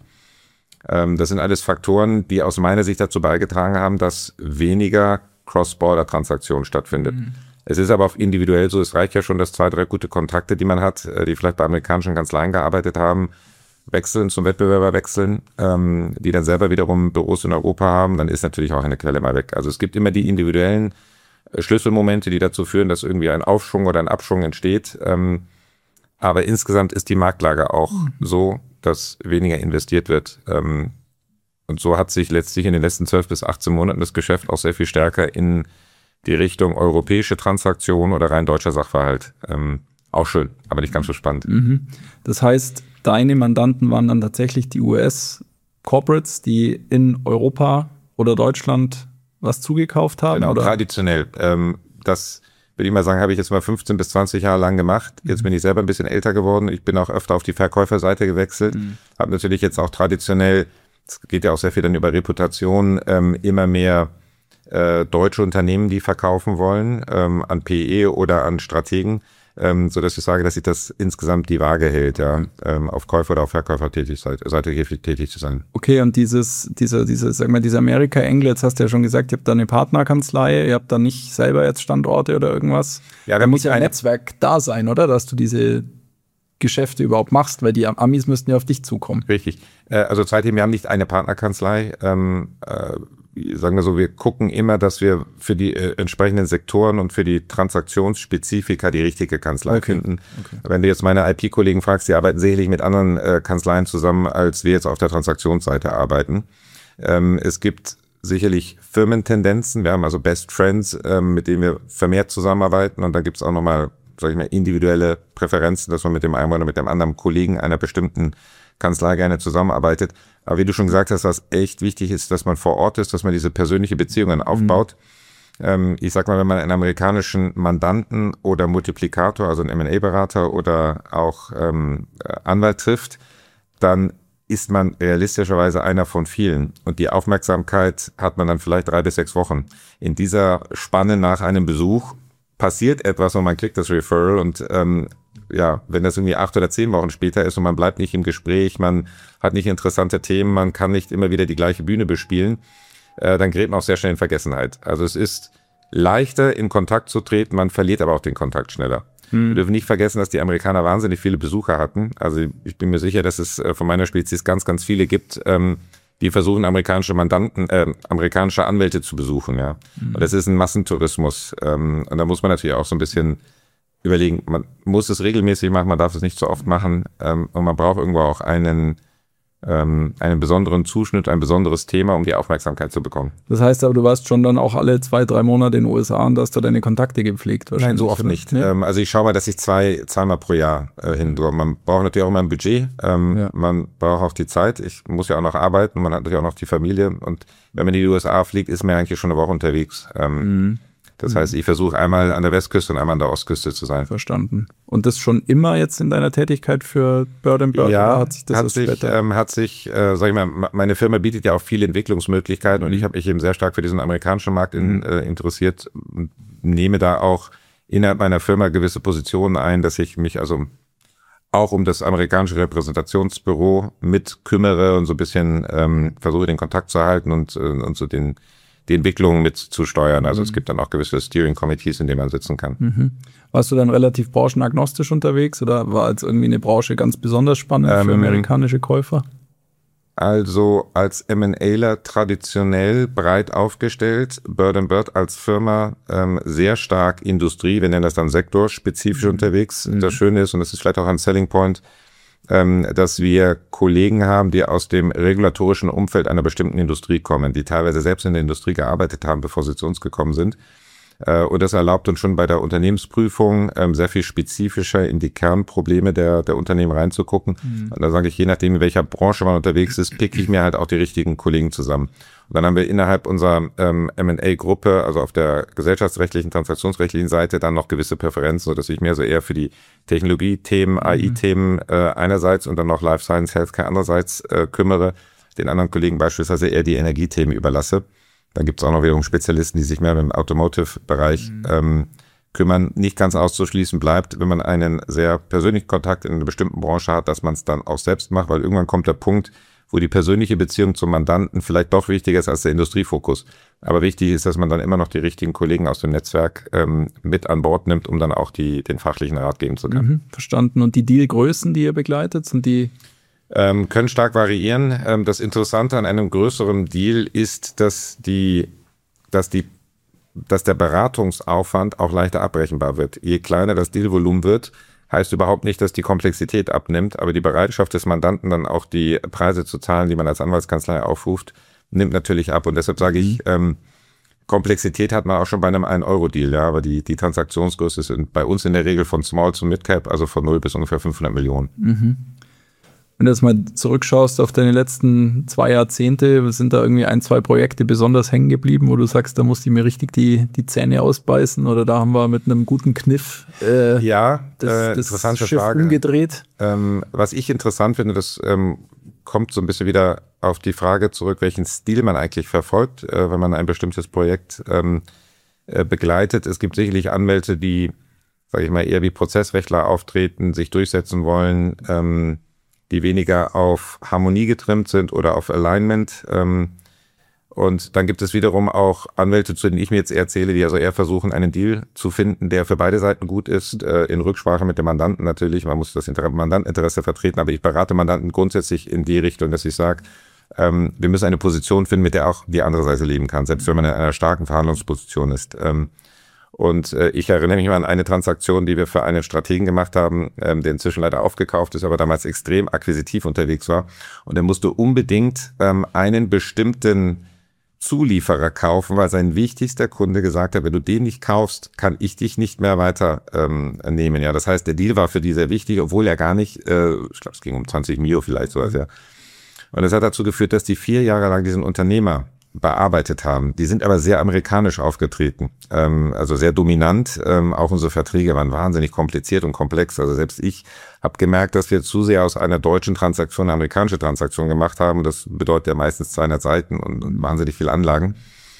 Ähm, das sind alles Faktoren, die aus meiner Sicht dazu beigetragen haben, dass weniger Cross-Border-Transaktionen stattfindet. Mhm. Es ist aber auch individuell so, es reicht ja schon, dass zwei, drei gute Kontakte, die man hat, die vielleicht bei amerikanischen Kanzleien gearbeitet haben, wechseln, zum Wettbewerber wechseln, ähm, die dann selber wiederum Büros in Europa haben, dann ist natürlich auch eine Quelle mal weg. Also es gibt immer die individuellen Schlüsselmomente, die dazu führen, dass irgendwie ein Aufschwung oder ein Abschwung entsteht. Ähm, aber insgesamt ist die Marktlage auch mhm. so, dass weniger investiert wird. Ähm, und so hat sich letztlich in den letzten zwölf bis achtzehn Monaten das Geschäft auch sehr viel stärker in die Richtung europäische Transaktion oder rein deutscher Sachverhalt. Ähm, auch schön, aber nicht ganz so spannend. Mhm. Das heißt, deine Mandanten waren dann tatsächlich die U S-Corporates, die in Europa oder Deutschland was zugekauft haben? Genau, oder? Traditionell. Ähm, das würde ich mal sagen, habe ich jetzt mal fünfzehn bis zwanzig Jahre lang gemacht. Jetzt mhm. bin ich selber ein bisschen älter geworden. Ich bin auch öfter auf die Verkäuferseite gewechselt. Mhm. Habe natürlich jetzt auch traditionell, es geht ja auch sehr viel dann über Reputation, ähm, immer mehr äh, deutsche Unternehmen, die verkaufen wollen, ähm, an P E oder an Strategen, ähm, so dass ich sage, dass sich das insgesamt die Waage hält, ja, ähm, auf Käufer oder auf Verkäufer tätig Seite tätig zu sein. Okay, und dieses, diese, diese, sag mal, diese Amerika-Angle, jetzt hast du ja schon gesagt, ihr habt da eine Partnerkanzlei, ihr habt da nicht selber jetzt Standorte oder irgendwas. Ja, da muss ja ein Netzwerk da sein, oder? Dass du diese Geschäfte überhaupt machst, weil die Amis müssten ja auf dich zukommen. Richtig. Äh, also seitdem, wir haben nicht eine Partnerkanzlei, ähm, äh, sagen wir so, wir gucken immer, dass wir für die äh, entsprechenden Sektoren und für die Transaktionsspezifika die richtige Kanzlei okay. finden. Okay. Wenn du jetzt meine I P-Kollegen fragst, die arbeiten sicherlich mit anderen äh, Kanzleien zusammen, als wir jetzt auf der Transaktionsseite arbeiten. Ähm, es gibt sicherlich Firmentendenzen. Wir haben also Best Friends, ähm, mit denen wir vermehrt zusammenarbeiten. Und dann gibt es auch nochmal, sag ich mal, individuelle Präferenzen, dass man mit dem einen oder mit dem anderen Kollegen einer bestimmten Kanzlei gerne zusammenarbeitet. Aber wie du schon gesagt hast, was echt wichtig ist, dass man vor Ort ist, dass man diese persönliche Beziehungen aufbaut. Ähm, ich sag mal, wenn man einen amerikanischen Mandanten oder Multiplikator, also einen M and A-Berater oder auch ähm, Anwalt trifft, dann ist man realistischerweise einer von vielen. Und die Aufmerksamkeit hat man dann vielleicht drei bis sechs Wochen. In dieser Spanne nach einem Besuch passiert etwas und man kriegt das Referral und ähm, ja, wenn das irgendwie acht oder zehn Wochen später ist und man bleibt nicht im Gespräch, man hat nicht interessante Themen, man kann nicht immer wieder die gleiche Bühne bespielen, äh, dann gerät man auch sehr schnell in Vergessenheit. Also es ist leichter, in Kontakt zu treten, man verliert aber auch den Kontakt schneller. Hm. Wir dürfen nicht vergessen, dass die Amerikaner wahnsinnig viele Besucher hatten. Also ich bin mir sicher, dass es äh, von meiner Spezies ganz, ganz viele gibt, ähm, die versuchen, amerikanische Mandanten, äh, amerikanische Anwälte zu besuchen. Ja. Hm. Und das ist ein Massentourismus. Ähm, und da muss man natürlich auch so ein bisschen überlegen, man muss es regelmäßig machen, man darf es nicht so oft machen. Ähm, und man braucht irgendwo auch einen ähm, einen besonderen Zuschnitt, ein besonderes Thema, um die Aufmerksamkeit zu bekommen. Das heißt aber, du warst schon dann auch alle zwei, drei Monate in den U S A und hast da deine Kontakte gepflegt wahrscheinlich? Nein, so oft nicht. Nee? Ähm, also ich schaue mal, dass ich zwei, zweimal pro Jahr äh, hin. Man braucht natürlich auch immer ein Budget, ähm, ja. man braucht auch die Zeit. Ich muss ja auch noch arbeiten, man hat natürlich auch noch die Familie und wenn man in die U S A fliegt, ist man eigentlich schon eine Woche unterwegs. Ähm, mhm. Das heißt, ich versuche einmal an der Westküste und einmal an der Ostküste zu sein. Verstanden. Und das schon immer jetzt in deiner Tätigkeit für Bird and Bird? Ja, hat sich, das hat, sich ähm, hat sich, äh, sag ich mal, meine Firma bietet ja auch viele Entwicklungsmöglichkeiten mhm. und ich habe mich eben sehr stark für diesen amerikanischen Markt in, mhm. äh, interessiert und nehme da auch innerhalb meiner Firma gewisse Positionen ein, dass ich mich also auch um das amerikanische Repräsentationsbüro mit kümmere und so ein bisschen ähm, versuche, den Kontakt zu halten und, äh, und so den die Entwicklung mit zu steuern. Also mhm. es gibt dann auch gewisse Steering Committees, in denen man sitzen kann. Mhm. Warst du dann relativ branchenagnostisch unterwegs oder war jetzt irgendwie eine Branche ganz besonders spannend ähm, für amerikanische Käufer? Also als M and Aler traditionell breit aufgestellt, Bird and Bird als Firma ähm, sehr stark Industrie, wir nennen das dann sektorspezifisch mhm. unterwegs. Mhm. Das Schöne ist, und das ist vielleicht auch ein Selling Point, Ähm, dass wir Kollegen haben, die aus dem regulatorischen Umfeld einer bestimmten Industrie kommen, die teilweise selbst in der Industrie gearbeitet haben, bevor sie zu uns gekommen sind. Äh, und das erlaubt uns schon bei der Unternehmensprüfung ähm, sehr viel spezifischer in die Kernprobleme der, der Unternehmen reinzugucken. Mhm. Und da sage ich, je nachdem, in welcher Branche man unterwegs ist, picke ich mir halt auch die richtigen Kollegen zusammen. Und dann haben wir innerhalb unserer ähm, M and A-Gruppe, also auf der gesellschaftsrechtlichen, transaktionsrechtlichen Seite, dann noch gewisse Präferenzen, sodass ich mir so eher für die Technologie-Themen, A I-Themen äh, einerseits und dann noch Life Science, Healthcare andererseits äh, kümmere, den anderen Kollegen beispielsweise eher die Energiethemen überlasse. Dann gibt es auch noch wiederum Spezialisten, die sich mehr im Automotive-Bereich mhm. ähm, kümmern. Nicht ganz auszuschließen bleibt, wenn man einen sehr persönlichen Kontakt in einer bestimmten Branche hat, dass man es dann auch selbst macht, weil irgendwann kommt der Punkt, wo die persönliche Beziehung zum Mandanten vielleicht doch wichtiger ist als der Industriefokus. Aber wichtig ist, dass man dann immer noch die richtigen Kollegen aus dem Netzwerk ähm, mit an Bord nimmt, um dann auch die den fachlichen Rat geben zu können. Mhm, verstanden. Und die Dealgrößen, die ihr begleitet, sind die? Ähm, können stark variieren. Ähm, das Interessante an einem größeren Deal ist, dass die, dass die, dass der Beratungsaufwand auch leichter abbrechenbar wird. Je kleiner das Dealvolumen wird, heißt überhaupt nicht, dass die Komplexität abnimmt, aber die Bereitschaft des Mandanten, dann auch die Preise zu zahlen, die man als Anwaltskanzlei aufruft, nimmt natürlich ab. Und deshalb sage ich, ähm, Komplexität hat man auch schon bei einem ein Euro Deal, ja, aber die, die Transaktionsgröße sind bei uns in der Regel von Small zu Mid-Cap, also von null bis ungefähr fünfhundert Millionen. Mhm. Wenn du jetzt mal zurückschaust auf deine letzten zwei Jahrzehnte, sind da irgendwie ein, zwei Projekte besonders hängen geblieben, wo du sagst, da musste ich mir richtig die, die Zähne ausbeißen oder da haben wir mit einem guten Kniff äh, ja, das, äh, das interessante Schiff Frage. umgedreht? Ähm, was ich interessant finde, das ähm, kommt so ein bisschen wieder auf die Frage zurück, welchen Stil man eigentlich verfolgt, äh, wenn man ein bestimmtes Projekt ähm, äh, begleitet. Es gibt sicherlich Anwälte, die, sage ich mal, eher wie Prozessrechtler auftreten, sich durchsetzen wollen, ähm, die weniger auf Harmonie getrimmt sind oder auf Alignment. Ähm, und dann gibt es wiederum auch Anwälte, zu denen ich mir jetzt eher zähle, die also eher versuchen, einen Deal zu finden, der für beide Seiten gut ist, äh, in Rücksprache mit dem Mandanten natürlich. Man muss das Inter- Mandanteninteresse vertreten, aber ich berate Mandanten grundsätzlich in die Richtung, dass ich sage, ähm, wir müssen eine Position finden, mit der auch die andere Seite leben kann, selbst wenn man in einer starken Verhandlungsposition ist. Ähm, Und äh, ich erinnere mich mal an eine Transaktion, die wir für einen Strategen gemacht haben, ähm, der inzwischen leider aufgekauft ist, aber damals extrem akquisitiv unterwegs war. Und er musste unbedingt ähm, einen bestimmten Zulieferer kaufen, weil sein wichtigster Kunde gesagt hat, wenn du den nicht kaufst, kann ich dich nicht mehr weiter ähm, nehmen. Ja, das heißt, der Deal war für die sehr wichtig, obwohl er gar nicht, äh, ich glaube, es ging um zwanzig Mio vielleicht sowas, ja. Und das hat dazu geführt, dass die vier Jahre lang diesen Unternehmer bearbeitet haben. Die sind aber sehr amerikanisch aufgetreten, ähm, also sehr dominant. Ähm, auch unsere Verträge waren wahnsinnig kompliziert und komplex. Also selbst ich habe gemerkt, dass wir zu sehr aus einer deutschen Transaktion eine amerikanische Transaktion gemacht haben. Das bedeutet ja meistens zweihundert Seiten und, und wahnsinnig viel Anlagen.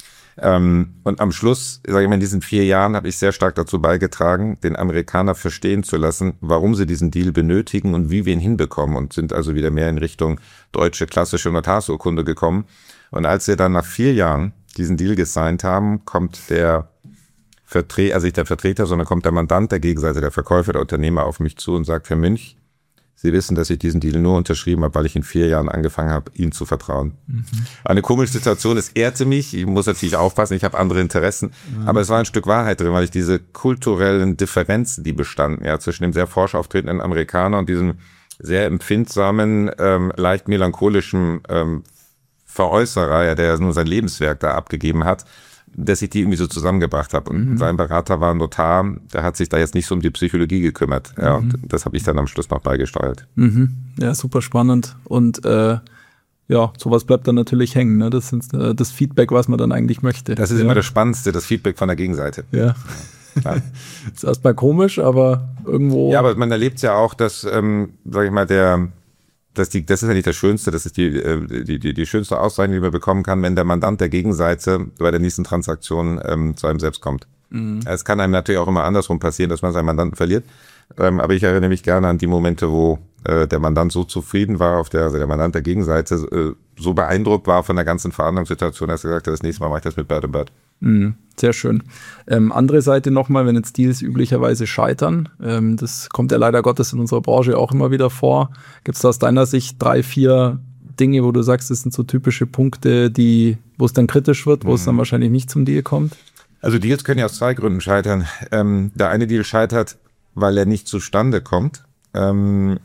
Ähm, und am Schluss, sage ich mal, in diesen vier Jahren habe ich sehr stark dazu beigetragen, den Amerikaner verstehen zu lassen, warum sie diesen Deal benötigen und wie wir ihn hinbekommen, und sind also wieder mehr in Richtung deutsche klassische Notarsurkunde gekommen. Und als wir dann nach vier Jahren diesen Deal gesigned haben, kommt der Vertreter, also nicht der Vertreter, sondern kommt der Mandant der Gegenseite, der Verkäufer, der Unternehmer auf mich zu und sagt: Herr Münch, Sie wissen, dass ich diesen Deal nur unterschrieben habe, weil ich in vier Jahren angefangen habe, Ihnen zu vertrauen. Mhm. Eine komische Situation, es ehrte mich, ich muss natürlich aufpassen, ich habe andere Interessen, mhm. aber es war ein Stück Wahrheit drin, weil ich diese kulturellen Differenzen, die bestanden, ja, zwischen dem sehr forsch auftretenden Amerikaner und diesem sehr empfindsamen, ähm, leicht melancholischen ähm, Veräußerer, ja, der nur sein Lebenswerk da abgegeben hat, dass ich die irgendwie so zusammengebracht habe. Und mhm. sein Berater war ein Notar, der hat sich da jetzt nicht so um die Psychologie gekümmert. Ja, mhm. und das habe ich dann am Schluss noch beigesteuert. Mhm. Ja, super spannend. Und äh, ja, sowas bleibt dann natürlich hängen. Ne? Das ist äh, das Feedback, was man dann eigentlich möchte. Das ist ja. immer das Spannendste, das Feedback von der Gegenseite. Ja. ja. Ist erstmal komisch, aber irgendwo... Ja, aber man erlebt ja auch, dass, ähm, sag ich mal, der... Das, die, das ist ja nicht das Schönste, das ist die, die, die, die schönste Auszeichnung, die man bekommen kann, wenn der Mandant der Gegenseite bei der nächsten Transaktion ähm, zu einem selbst kommt. Mhm. Es kann einem natürlich auch immer andersrum passieren, dass man seinen Mandanten verliert. Ähm, aber ich erinnere mich gerne an die Momente, wo äh, der Mandant so zufrieden war, auf der, also der Mandant der Gegenseite äh, so beeindruckt war von der ganzen Verhandlungssituation, dass er gesagt hat, das nächste Mal mache ich das mit Bird and Bird. Mhm, sehr schön. Ähm, andere Seite nochmal, wenn jetzt Deals üblicherweise scheitern, ähm, das kommt ja leider Gottes in unserer Branche auch immer wieder vor. Gibt es aus deiner Sicht drei, vier Dinge, wo du sagst, das sind so typische Punkte, die, wo es dann kritisch wird, wo mhm. es dann wahrscheinlich nicht zum Deal kommt? Also Deals können ja aus zwei Gründen scheitern. Ähm, der eine Deal scheitert, weil er nicht zustande kommt. Ähm,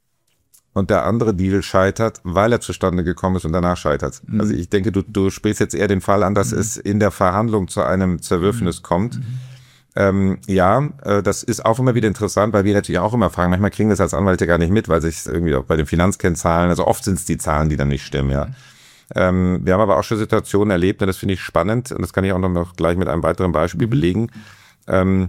Und der andere Deal scheitert, weil er zustande gekommen ist und danach scheitert. Mhm. Also ich denke, du, du sprichst jetzt eher den Fall an, dass mhm. es in der Verhandlung zu einem Zerwürfnis mhm. kommt. Mhm. Ähm, ja, äh, das ist auch immer wieder interessant, weil wir natürlich auch immer fragen, manchmal kriegen wir das als Anwälte gar nicht mit, weil sich irgendwie auch bei den Finanzkennzahlen, also oft sind es die Zahlen, die dann nicht stimmen, ja. Mhm. Ähm, wir haben aber auch schon Situationen erlebt, und das finde ich spannend, und das kann ich auch noch gleich mit einem weiteren Beispiel belegen. Ähm,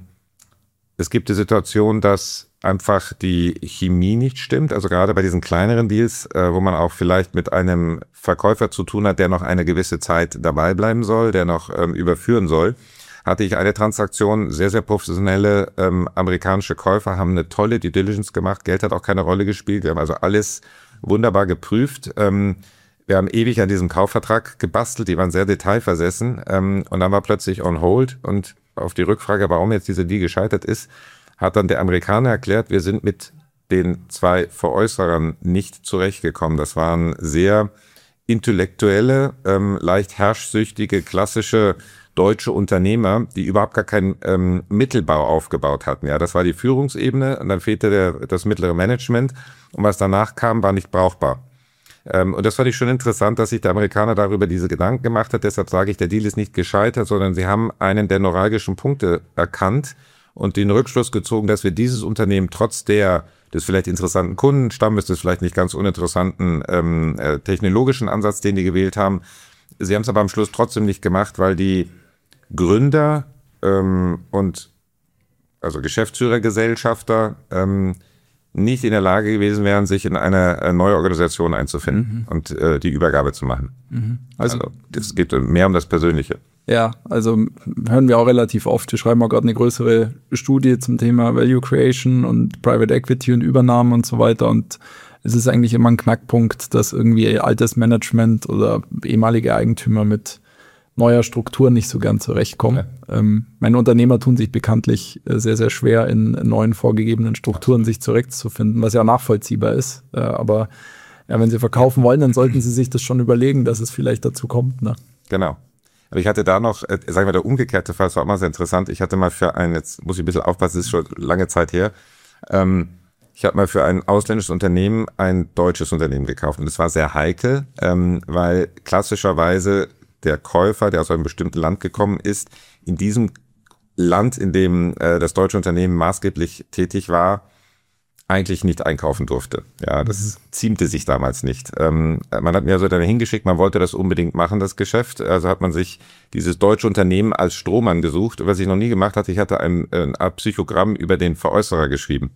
es gibt die Situation, dass einfach die Chemie nicht stimmt, also gerade bei diesen kleineren Deals, äh, wo man auch vielleicht mit einem Verkäufer zu tun hat, der noch eine gewisse Zeit dabei bleiben soll, der noch ähm, überführen soll, hatte ich eine Transaktion, sehr, sehr professionelle ähm, amerikanische Käufer haben eine tolle Due Diligence gemacht, Geld hat auch keine Rolle gespielt, wir haben also alles wunderbar geprüft, ähm, wir haben ewig an diesem Kaufvertrag gebastelt, die waren sehr detailversessen, ähm, und dann war plötzlich on hold, und auf die Rückfrage, warum jetzt diese Deal gescheitert ist, hat dann der Amerikaner erklärt, wir sind mit den zwei Veräußerern nicht zurechtgekommen. Das waren sehr intellektuelle, ähm, leicht herrschsüchtige, klassische deutsche Unternehmer, die überhaupt gar keinen ähm, Mittelbau aufgebaut hatten. Ja, das war die Führungsebene, und dann fehlte der, das mittlere Management, und was danach kam, war nicht brauchbar. Ähm, und das fand ich schon interessant, dass sich der Amerikaner darüber diese Gedanken gemacht hat. Deshalb sage ich, der Deal ist nicht gescheitert, sondern sie haben einen der neuralgischen Punkte erkannt und den Rückschluss gezogen, dass wir dieses Unternehmen trotz der des vielleicht interessanten Kundenstammes, des vielleicht nicht ganz uninteressanten ähm, äh, technologischen Ansatz, den die gewählt haben, sie haben es aber am Schluss trotzdem nicht gemacht, weil die Gründer ähm, und also Geschäftsführer, Gesellschafter ähm, nicht in der Lage gewesen wären, sich in eine äh, neue Organisation einzufinden mhm. und äh, die Übergabe zu machen. Mhm. Also es geht mehr um das Persönliche. Ja, also hören wir auch relativ oft. Wir schreiben auch gerade eine größere Studie zum Thema Value Creation und Private Equity und Übernahmen und so weiter. Und es ist eigentlich immer ein Knackpunkt, dass irgendwie altes Management oder ehemalige Eigentümer mit neuer Struktur nicht so gern zurechtkommen. Ja. Ähm, meine Unternehmer tun sich bekanntlich äh, sehr, sehr schwer, in neuen vorgegebenen Strukturen sich zurechtzufinden, was ja nachvollziehbar ist. Äh, aber ja, wenn sie verkaufen wollen, dann sollten sie sich das schon überlegen, dass es vielleicht dazu kommt. Ne? Genau. Aber ich hatte da noch, äh, sagen wir mal, der umgekehrte Fall, das war auch mal sehr interessant. Ich hatte mal für ein, jetzt muss ich ein bisschen aufpassen, das ist schon lange Zeit her, ähm, ich habe mal für ein ausländisches Unternehmen ein deutsches Unternehmen gekauft. Und das war sehr heikel, ähm, weil klassischerweise der Käufer, der aus einem bestimmten Land gekommen ist, in diesem Land, in dem äh, das deutsche Unternehmen maßgeblich tätig war, eigentlich nicht einkaufen durfte. Ja, das mhm. ziemte sich damals nicht. Ähm, man hat mir also dann hingeschickt, man wollte das unbedingt machen, das Geschäft. Also hat man sich dieses deutsche Unternehmen als Strohmann gesucht. Was ich noch nie gemacht hatte, ich hatte ein, ein Art Psychogramm über den Veräußerer geschrieben.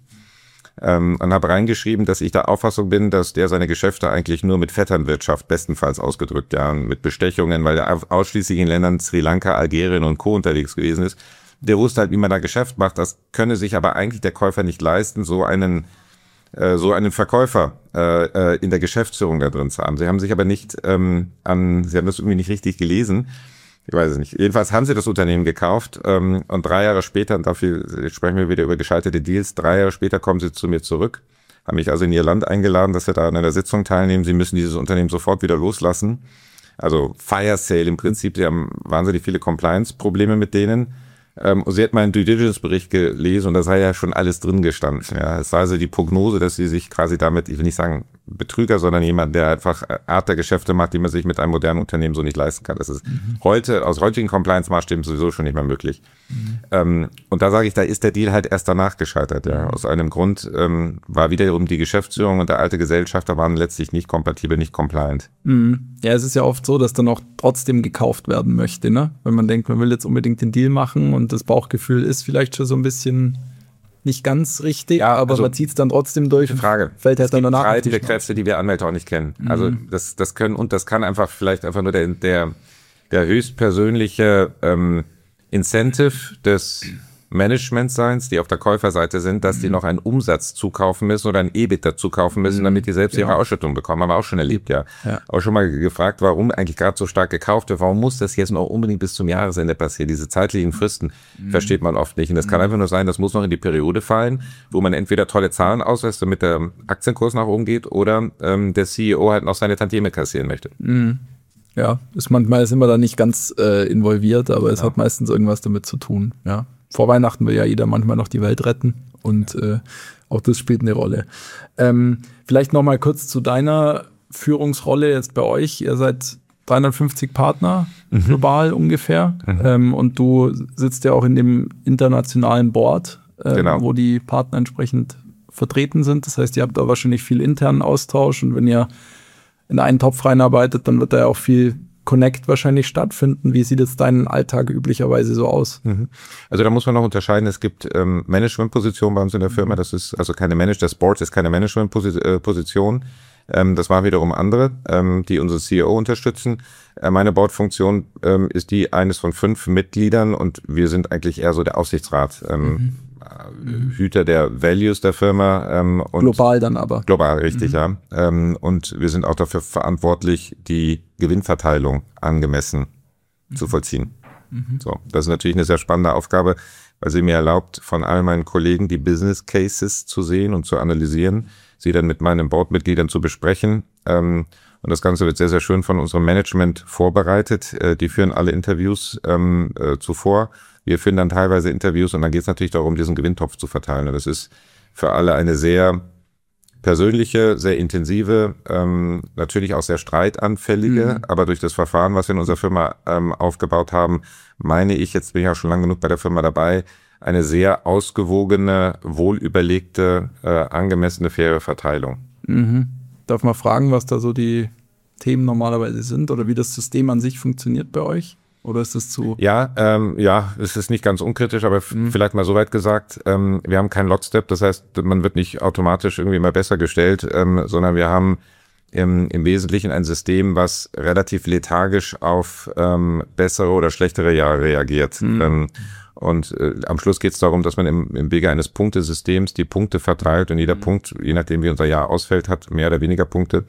Ähm, und habe reingeschrieben, dass ich der Auffassung bin, dass der seine Geschäfte eigentlich nur mit Vetternwirtschaft, bestenfalls ausgedrückt, ja, mit Bestechungen, weil er ausschließlich in Ländern Sri Lanka, Algerien und Co. unterwegs gewesen ist. Der wusste halt, wie man da Geschäft macht. Das könne sich aber eigentlich der Käufer nicht leisten, so einen äh, so einen Verkäufer äh, in der Geschäftsführung da drin zu haben. Sie haben sich aber nicht ähm, an, sie haben das irgendwie nicht richtig gelesen. Ich weiß es nicht. Jedenfalls haben sie das Unternehmen gekauft ähm, und drei Jahre später, und dafür sprechen wir wieder über gescheiterte Deals, drei Jahre später kommen sie zu mir zurück, haben mich also in ihr Land eingeladen, dass wir da an einer Sitzung teilnehmen. Sie müssen dieses Unternehmen sofort wieder loslassen. Also Fire Sale im Prinzip. Sie haben wahnsinnig viele Compliance-Probleme mit denen. Ähm, und sie hat meinen Due Diligence-Bericht gelesen und da sei ja schon alles drin gestanden. Ja, es war also die Prognose, dass sie sich quasi damit, ich will nicht sagen Betrüger, sondern jemand, der einfach Art der Geschäfte macht, die man sich mit einem modernen Unternehmen so nicht leisten kann. Das ist mhm. heute, aus heutigen Compliance-Maßstäben sowieso schon nicht mehr möglich. Mhm. Ähm, und da sage ich, da ist der Deal halt erst danach gescheitert. Ja. Aus einem Grund ähm, war wiederum die Geschäftsführung und der alte Gesellschafter waren letztlich nicht kompatibel, nicht compliant. Mhm. Ja, es ist ja oft so, dass dann auch trotzdem gekauft werden möchte, ne? Wenn man denkt, man will jetzt unbedingt den Deal machen und das Bauchgefühl ist vielleicht schon so ein bisschen nicht ganz richtig, ja, aber also man zieht es dann trotzdem durch. Frage. Fällt halt dann danach. Es gibt Kräfte, die wir Anwälte auch nicht kennen. Mhm. Also das, das können und das kann einfach vielleicht einfach nur der der, der höchstpersönliche ähm, Incentive des Management sein, die auf der Käuferseite sind, dass die noch einen Umsatz zukaufen müssen oder ein E B I T dazu kaufen müssen, damit die selbst genau. ihre Ausschüttung bekommen. Haben wir auch schon erlebt, ja. ja. Auch schon mal gefragt, warum eigentlich gerade so stark gekauft wird. Warum muss das jetzt noch unbedingt bis zum Jahresende passieren? Diese zeitlichen Fristen mhm. versteht man oft nicht. Und das mhm. kann einfach nur sein, das muss noch in die Periode fallen, wo man entweder tolle Zahlen ausweist, damit der Aktienkurs nach oben geht, oder ähm, der C E O halt noch seine Tantieme kassieren möchte. Mhm. Ja, ist manchmal sind wir da nicht ganz äh, involviert, aber es ja. hat meistens irgendwas damit zu tun, ja. Vor Weihnachten will ja jeder manchmal noch die Welt retten und äh, auch das spielt eine Rolle. Ähm, vielleicht noch mal kurz zu deiner Führungsrolle jetzt bei euch. Ihr seid dreihundertfünfzig Partner mhm. global ungefähr mhm. ähm, und du sitzt ja auch in dem internationalen Board, äh, genau. wo die Partner entsprechend vertreten sind. Das heißt, ihr habt da wahrscheinlich viel internen Austausch und wenn ihr in einen Topf reinarbeitet, dann wird da ja auch viel Connect wahrscheinlich stattfinden. Wie sieht jetzt dein Alltag üblicherweise so aus? Also da muss man noch unterscheiden, es gibt ähm, Managementpositionen bei uns in der Firma, das ist also keine Manage, das Board ist keine Managementposition, ähm, das waren wiederum andere, ähm, die unsere C E O unterstützen. Äh, meine Boardfunktion ähm, ist die eines von fünf Mitgliedern und wir sind eigentlich eher so der Aufsichtsrat, ähm, mhm. Hüter der Values der Firma. Ähm, und global dann aber. Global, richtig, mhm. ja. Ähm, und wir sind auch dafür verantwortlich, die Gewinnverteilung angemessen mhm. zu vollziehen. Mhm. So, das ist natürlich eine sehr spannende Aufgabe, weil sie mir erlaubt, von all meinen Kollegen die Business Cases zu sehen und zu analysieren, sie dann mit meinen Boardmitgliedern zu besprechen. Ähm, und das Ganze wird sehr, sehr schön von unserem Management vorbereitet. Äh, die führen alle Interviews ähm, äh, zuvor. Wir führen dann teilweise Interviews und dann geht es natürlich darum, diesen Gewinntopf zu verteilen. Und das ist für alle eine sehr persönliche, sehr intensive, ähm, natürlich auch sehr streitanfällige, mhm. aber durch das Verfahren, was wir in unserer Firma ähm, aufgebaut haben, meine ich, jetzt bin ich auch schon lange genug bei der Firma dabei, eine sehr ausgewogene, wohlüberlegte, äh, angemessene, faire Verteilung. Mhm. Darf man fragen, was da so die Themen normalerweise sind oder wie das System an sich funktioniert bei euch? Oder ist das zu... Ja, ähm, ja, es ist nicht ganz unkritisch, aber f- mhm. vielleicht mal so weit gesagt, ähm, wir haben keinen Lockstep, das heißt, man wird nicht automatisch irgendwie mal besser gestellt, ähm, sondern wir haben im, im Wesentlichen ein System, was relativ lethargisch auf ähm, bessere oder schlechtere Jahre reagiert. Mhm. Ähm, und äh, am Schluss geht es darum, dass man im, im Wege eines Punktesystems die Punkte verteilt und jeder mhm. Punkt, je nachdem wie unser Jahr ausfällt, hat mehr oder weniger Punkte.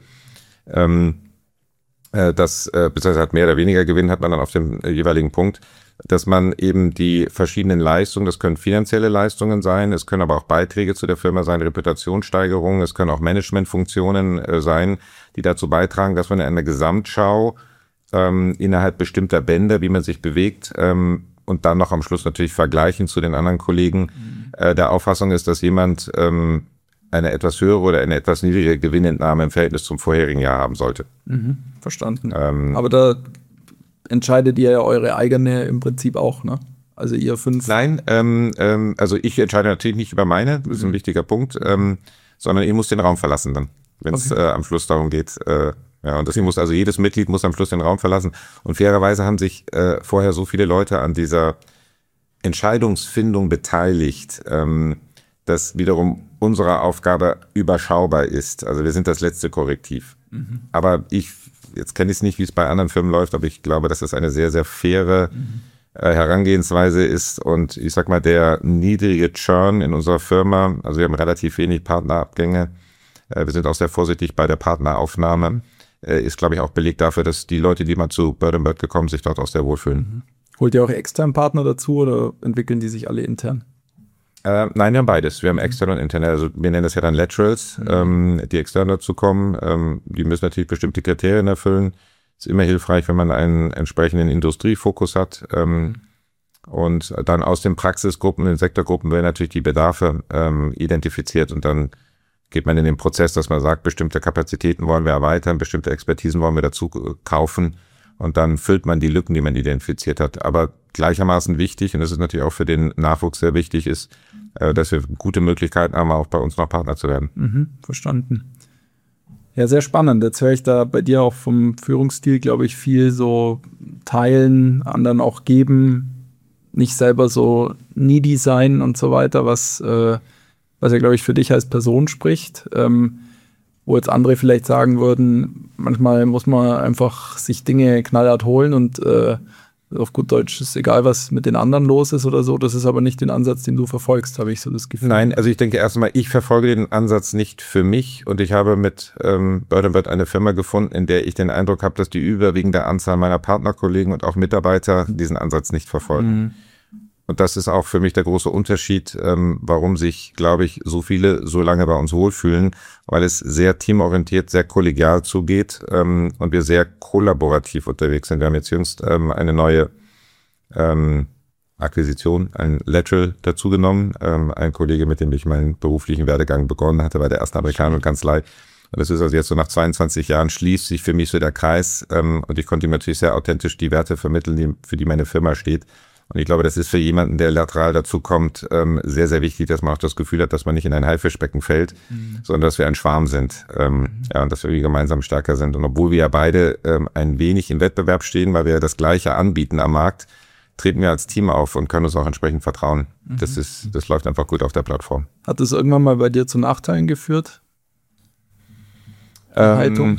Ähm, Das, äh, beziehungsweise hat mehr oder weniger Gewinn, hat man dann auf dem äh, jeweiligen Punkt, dass man eben die verschiedenen Leistungen, das können finanzielle Leistungen sein, es können aber auch Beiträge zu der Firma sein, Reputationssteigerungen, es können auch Managementfunktionen äh, sein, die dazu beitragen, dass man in einer Gesamtschau ähm, innerhalb bestimmter Bänder, wie man sich bewegt, ähm, und dann noch am Schluss natürlich vergleichen zu den anderen Kollegen, mhm. äh, der Auffassung ist, dass jemand ähm, eine etwas höhere oder eine etwas niedrigere Gewinnentnahme im Verhältnis zum vorherigen Jahr haben sollte. Mhm, verstanden. Ähm, Aber da entscheidet ihr ja eure eigene im Prinzip auch, ne? Also ihr fünf? Nein, ähm, ähm, also ich entscheide natürlich nicht über meine, das ist ein wichtiger Punkt, ähm, sondern ich muss den Raum verlassen dann, wenn es okay. äh, am Schluss darum geht. Äh, ja, und deswegen muss also jedes Mitglied muss am Schluss den Raum verlassen. Und fairerweise haben sich äh, vorher so viele Leute an dieser Entscheidungsfindung beteiligt, ähm, dass wiederum unsere Aufgabe überschaubar ist. Also wir sind das letzte Korrektiv. Mhm. Aber ich, jetzt kenne ich es nicht, wie es bei anderen Firmen läuft, aber ich glaube, dass das eine sehr, sehr faire mhm. äh, Herangehensweise ist. Und ich sag mal, der niedrige Churn in unserer Firma, also wir haben relativ wenig Partnerabgänge, äh, wir sind auch sehr vorsichtig bei der Partneraufnahme, äh, ist, glaube ich, auch Beleg dafür, dass die Leute, die mal zu Bird and Bird gekommen, sich dort auch sehr wohlfühlen. Mhm. Holt ihr auch externen Partner dazu oder entwickeln die sich alle intern? Äh, nein, wir haben beides. Wir haben externe und interne. Also wir nennen das ja dann Laterals, mhm. ähm, die extern dazu kommen. Ähm, die müssen natürlich bestimmte Kriterien erfüllen. Ist immer hilfreich, wenn man einen entsprechenden Industriefokus hat. Ähm, mhm. Und dann aus den Praxisgruppen, den Sektorgruppen werden natürlich die Bedarfe ähm, identifiziert und dann geht man in den Prozess, dass man sagt, bestimmte Kapazitäten wollen wir erweitern, bestimmte Expertisen wollen wir dazu kaufen. Und dann füllt man die Lücken, die man identifiziert hat. Aber gleichermaßen wichtig, und das ist natürlich auch für den Nachwuchs sehr wichtig, ist, dass wir gute Möglichkeiten haben, auch bei uns noch Partner zu werden. Mhm, verstanden. Ja, sehr spannend. Jetzt höre ich da bei dir auch vom Führungsstil, glaube ich, viel so teilen, anderen auch geben, nicht selber so needy sein und so weiter, was, äh, was ja, glaube ich, für dich als Person spricht. Ähm, wo jetzt andere vielleicht sagen würden, manchmal muss man einfach sich Dinge knallhart holen und äh, auf gut Deutsch ist egal, was mit den anderen los ist oder so. Das ist aber nicht den Ansatz, den du verfolgst, habe ich so das Gefühl. Nein, also ich denke erstmal, ich verfolge den Ansatz nicht für mich und ich habe mit ähm, Bird and Bird eine Firma gefunden, in der ich den Eindruck habe, dass die überwiegende Anzahl meiner Partnerkollegen und auch Mitarbeiter diesen Ansatz nicht verfolgen. Mhm. Und das ist auch für mich der große Unterschied, ähm, warum sich, glaube ich, so viele so lange bei uns wohlfühlen, weil es sehr teamorientiert, sehr kollegial zugeht ähm, und wir sehr kollaborativ unterwegs sind. Wir haben jetzt jüngst ähm, eine neue ähm, Akquisition, ein Lateral dazu genommen. Ähm, ein Kollege, mit dem ich meinen beruflichen Werdegang begonnen hatte, bei der ersten amerikanischen Kanzlei. Und das ist also jetzt so nach zweiundzwanzig Jahren schließt sich für mich so der Kreis ähm, und ich konnte ihm natürlich sehr authentisch die Werte vermitteln, die, für die meine Firma steht. Und ich glaube, das ist für jemanden, der lateral dazu kommt, sehr, sehr wichtig, dass man auch das Gefühl hat, dass man nicht in ein Haifischbecken fällt, mhm. sondern dass wir ein Schwarm sind. Mhm. Ja, und dass wir gemeinsam stärker sind. Und obwohl wir ja beide ein wenig im Wettbewerb stehen, weil wir das Gleiche anbieten am Markt, treten wir als Team auf und können uns auch entsprechend vertrauen. Mhm. Das ist, das läuft einfach gut auf der Plattform. Hat das irgendwann mal bei dir zu Nachteilen geführt? Ähm, Haltung?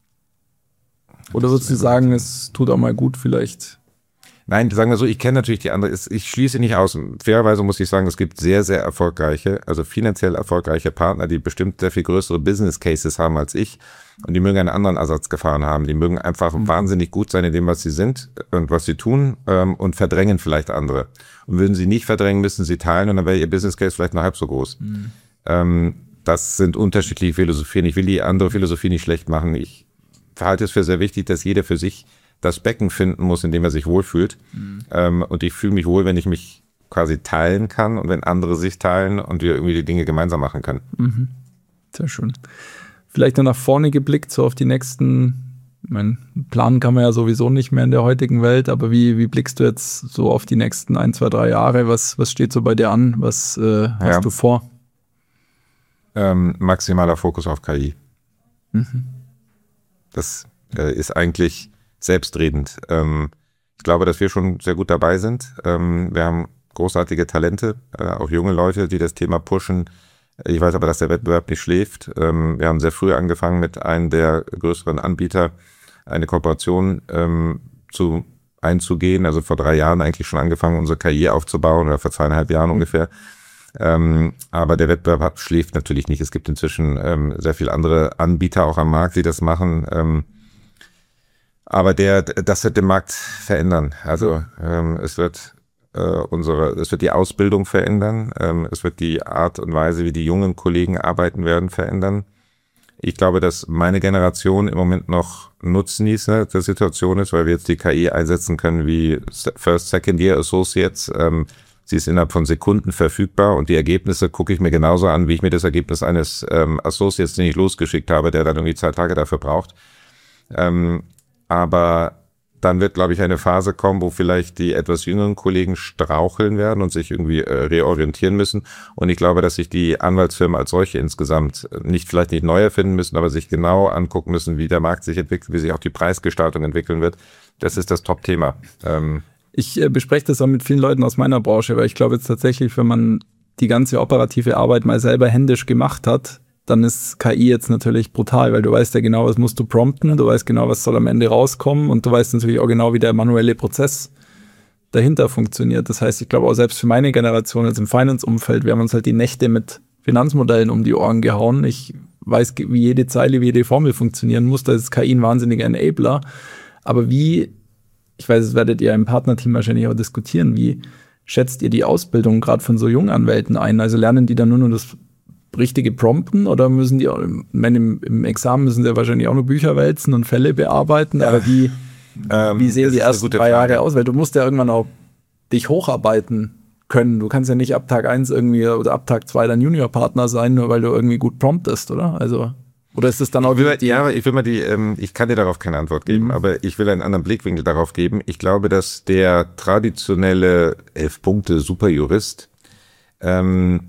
Oder würdest du sagen, es tut auch mal gut vielleicht? Nein, sagen wir so, ich kenne natürlich die andere, ich schließe nicht aus. Fairerweise muss ich sagen, es gibt sehr, sehr erfolgreiche, also finanziell erfolgreiche Partner, die bestimmt sehr viel größere Business Cases haben als ich und die mögen einen anderen Ansatz gefahren haben. Die mögen einfach mhm. wahnsinnig gut sein in dem, was sie sind und was sie tun ähm, und verdrängen vielleicht andere. Und würden sie nicht verdrängen, müssen sie teilen und dann wäre ihr Business Case vielleicht nur halb so groß. Mhm. Ähm, das sind unterschiedliche Philosophien. Ich will die andere Philosophie nicht schlecht machen. Ich halte es für sehr wichtig, dass jeder für sich das Becken finden muss, in dem er sich wohlfühlt. Mhm. Ähm, und ich fühle mich wohl, wenn ich mich quasi teilen kann und wenn andere sich teilen und wir irgendwie die Dinge gemeinsam machen können. Mhm. Sehr schön. Vielleicht noch nach vorne geblickt, so auf die nächsten, ich meine, planen kann man ja sowieso nicht mehr in der heutigen Welt, aber wie, wie blickst du jetzt so auf die nächsten ein, zwei, drei Jahre? Was, was steht so bei dir an? Was äh, hast ja. du vor? Ähm, maximaler Fokus auf K I. Mhm. Das äh, ist eigentlich selbstredend. Ähm, ich glaube, dass wir schon sehr gut dabei sind. Ähm, wir haben großartige Talente, äh, auch junge Leute, die das Thema pushen. Ich weiß aber, dass der Wettbewerb nicht schläft. Ähm, wir haben sehr früh angefangen, mit einem der größeren Anbieter eine Kooperation ähm, zu einzugehen. Also vor drei Jahren eigentlich schon angefangen, unsere K I aufzubauen oder vor zweieinhalb Jahren mhm. ungefähr. Ähm, aber der Wettbewerb schläft natürlich nicht. Es gibt inzwischen ähm, sehr viele andere Anbieter auch am Markt, die das machen. Ähm, Aber der, das wird den Markt verändern. Also ähm, es wird äh, unsere, es wird die Ausbildung verändern. Ähm, es wird die Art und Weise, wie die jungen Kollegen arbeiten werden, verändern. Ich glaube, dass meine Generation im Moment noch Nutznießer der Situation ist, weil wir jetzt die K I einsetzen können wie First, Second Year Associates. Ähm, sie ist innerhalb von Sekunden verfügbar und die Ergebnisse gucke ich mir genauso an, wie ich mir das Ergebnis eines ähm, Associates, den ich losgeschickt habe, der dann irgendwie zwei Tage dafür braucht. Ähm, Aber dann wird, glaube ich, eine Phase kommen, wo vielleicht die etwas jüngeren Kollegen straucheln werden und sich irgendwie äh, reorientieren müssen. Und ich glaube, dass sich die Anwaltsfirmen als solche insgesamt nicht vielleicht nicht neu erfinden müssen, aber sich genau angucken müssen, wie der Markt sich entwickelt, wie sich auch die Preisgestaltung entwickeln wird. Das ist das Top-Thema. Ähm, ich äh, bespreche das auch mit vielen Leuten aus meiner Branche, weil ich glaube jetzt tatsächlich, wenn man die ganze operative Arbeit mal selber händisch gemacht hat, dann ist K I jetzt natürlich brutal, weil du weißt ja genau, was musst du prompten, du weißt genau, was soll am Ende rauskommen und du weißt natürlich auch genau, wie der manuelle Prozess dahinter funktioniert. Das heißt, ich glaube auch selbst für meine Generation jetzt im Finance-Umfeld, wir haben uns halt die Nächte mit Finanzmodellen um die Ohren gehauen. Ich weiß, wie jede Zeile, wie jede Formel funktionieren muss, da ist K I ein wahnsinniger Enabler. Aber wie, ich weiß, das werdet ihr im Partnerteam wahrscheinlich auch diskutieren, wie schätzt ihr die Ausbildung gerade von so jungen Anwälten ein? Also lernen die dann nur noch das richtige Prompten oder müssen die, auch, ich meine, im, im Examen müssen sie wahrscheinlich auch noch Bücher wälzen und Fälle bearbeiten, aber wie, ähm, wie sehen die ersten drei Jahre aus? Weil du musst ja irgendwann auch dich hocharbeiten können. Du kannst ja nicht ab Tag eins irgendwie oder ab Tag zwei dein Juniorpartner sein, nur weil du irgendwie gut promptest, oder? Also, oder ist es dann auch... Ich will, ja, ich will mal die, ähm, ich kann dir darauf keine Antwort geben, mhm. aber ich will einen anderen Blickwinkel darauf geben. Ich glaube, dass der traditionelle Elf-Punkte-Superjurist ähm,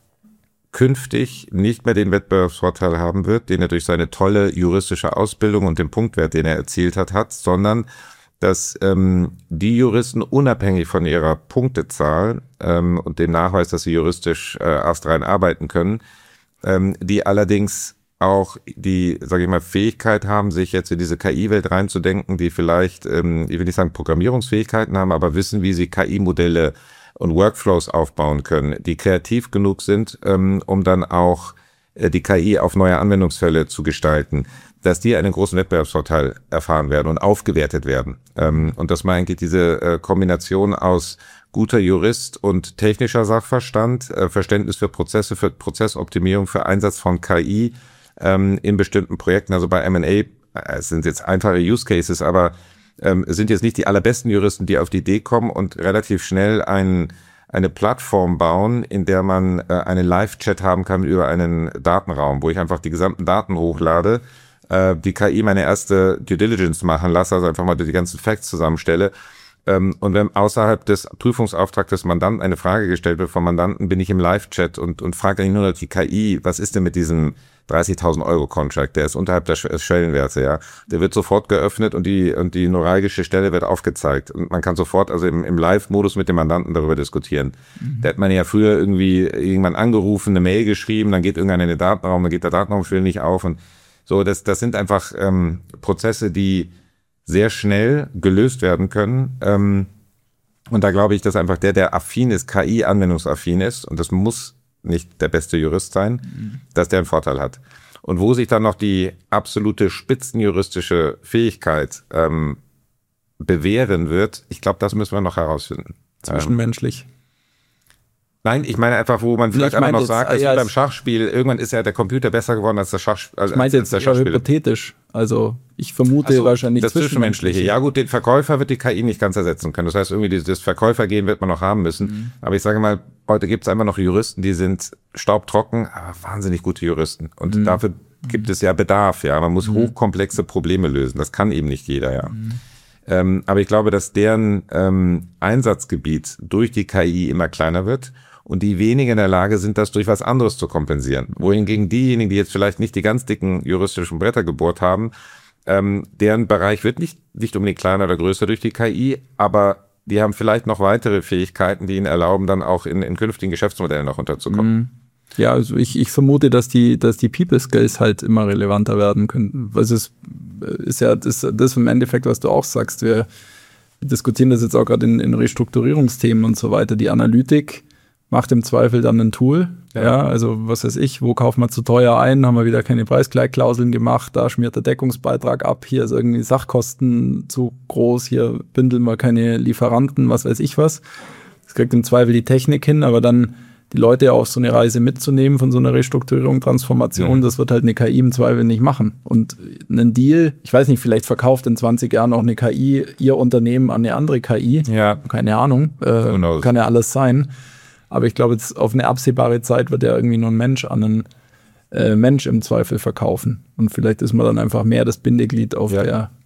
künftig nicht mehr den Wettbewerbsvorteil haben wird, den er durch seine tolle juristische Ausbildung und den Punktwert, den er erzielt hat, hat, sondern dass ähm, die Juristen unabhängig von ihrer Punktezahl ähm, und dem Nachweis, dass sie juristisch äh, astrein arbeiten können, ähm, die allerdings auch die, sage ich mal, Fähigkeit haben, sich jetzt in diese K I-Welt reinzudenken, die vielleicht, ähm, ich will nicht sagen Programmierungsfähigkeiten haben, aber wissen, wie sie K I-Modelle und Workflows aufbauen können, die kreativ genug sind, ähm, um dann auch äh, die K I auf neue Anwendungsfälle zu gestalten, dass die einen großen Wettbewerbsvorteil erfahren werden und aufgewertet werden. Ähm, und dass man eigentlich diese äh, Kombination aus guter Jurist und technischer Sachverstand, äh, Verständnis für Prozesse, für Prozessoptimierung, für Einsatz von K I ähm, in bestimmten Projekten, also bei M and A, äh, es sind jetzt einfache Use Cases, aber Ähm, sind jetzt nicht die allerbesten Juristen, die auf die Idee kommen und relativ schnell ein, eine Plattform bauen, in der man äh, einen Live-Chat haben kann über einen Datenraum, wo ich einfach die gesamten Daten hochlade, äh, die K I meine erste Due Diligence machen lasse, also einfach mal die ganzen Facts zusammenstelle. Ähm, und wenn außerhalb des Prüfungsauftrags des Mandanten eine Frage gestellt wird vom Mandanten, bin ich im Live-Chat und, und frage dann nur noch die K I, was ist denn mit diesem dreißigtausend Euro Contract, der ist unterhalb der Schwellenwerte, ja. Der wird sofort geöffnet und die, und die neuralgische Stelle wird aufgezeigt. Und man kann sofort, also im, im Live-Modus mit dem Mandanten darüber diskutieren. Mhm. Da hat man ja früher irgendwie irgendwann angerufen, eine Mail geschrieben, dann geht irgendeiner in den Datenraum, dann geht der Datenraum schnell nicht auf und so, das, das sind einfach, ähm, Prozesse, die sehr schnell gelöst werden können. Ähm, und da glaube ich, dass einfach der, der affin ist, K I-anwendungsaffin ist, und das muss nicht der beste Jurist sein, mhm. dass der einen Vorteil hat. Und wo sich dann noch die absolute spitzenjuristische Fähigkeit ähm, bewähren wird, ich glaube, das müssen wir noch herausfinden. Zwischenmenschlich. Ähm, Nein, ich meine einfach, wo man vielleicht einfach noch jetzt, sagt, dass ja, beim Schachspiel, irgendwann ist ja der Computer besser geworden als der Schachspiel. Also ich meine jetzt der hypothetisch. Also ich vermute so, wahrscheinlich das Zwischenmenschliche. Ja gut, den Verkäufer wird die K I nicht ganz ersetzen können. Das heißt, irgendwie das Verkäufergehen wird man noch haben müssen. Mhm. Aber ich sage mal, heute gibt es einfach noch Juristen, die sind staubtrocken, aber wahnsinnig gute Juristen. Und mhm. dafür gibt es ja Bedarf. Ja, man muss mhm. hochkomplexe Probleme lösen. Das kann eben nicht jeder, ja. Mhm. Ähm, aber ich glaube, dass deren ähm, Einsatzgebiet durch die K I immer kleiner wird. Und die weniger in der Lage sind, das durch was anderes zu kompensieren. Wohingegen diejenigen, die jetzt vielleicht nicht die ganz dicken juristischen Bretter gebohrt haben, ähm, deren Bereich wird nicht, nicht unbedingt kleiner oder größer durch die K I, aber die haben vielleicht noch weitere Fähigkeiten, die ihnen erlauben, dann auch in, in künftigen Geschäftsmodellen noch unterzukommen. Ja, also ich, ich vermute, dass die, dass die People Skills halt immer relevanter werden können. Also es ist ja das, das im Endeffekt, was du auch sagst. Wir diskutieren das jetzt auch gerade in, in Restrukturierungsthemen und so weiter. Die Analytik macht im Zweifel dann ein Tool. Ja. ja, also was weiß ich, wo kaufen wir zu teuer ein, haben wir wieder keine Preisgleichklauseln gemacht, da schmiert der Deckungsbeitrag ab, hier ist irgendwie Sachkosten zu groß, hier bündeln wir keine Lieferanten, was weiß ich was. Das kriegt im Zweifel die Technik hin, aber dann die Leute auf so eine Reise mitzunehmen von so einer Restrukturierung, Transformation, mhm. das wird halt eine K I im Zweifel nicht machen. Und einen Deal, ich weiß nicht, vielleicht verkauft in zwanzig Jahren auch eine K I ihr Unternehmen an eine andere K I. Ja. Keine Ahnung, äh, kann ja alles sein. Aber ich glaube, jetzt auf eine absehbare Zeit wird ja irgendwie nur ein Mensch an einen äh, Mensch im Zweifel verkaufen. Und vielleicht ist man dann einfach mehr das Bindeglied auf ja. der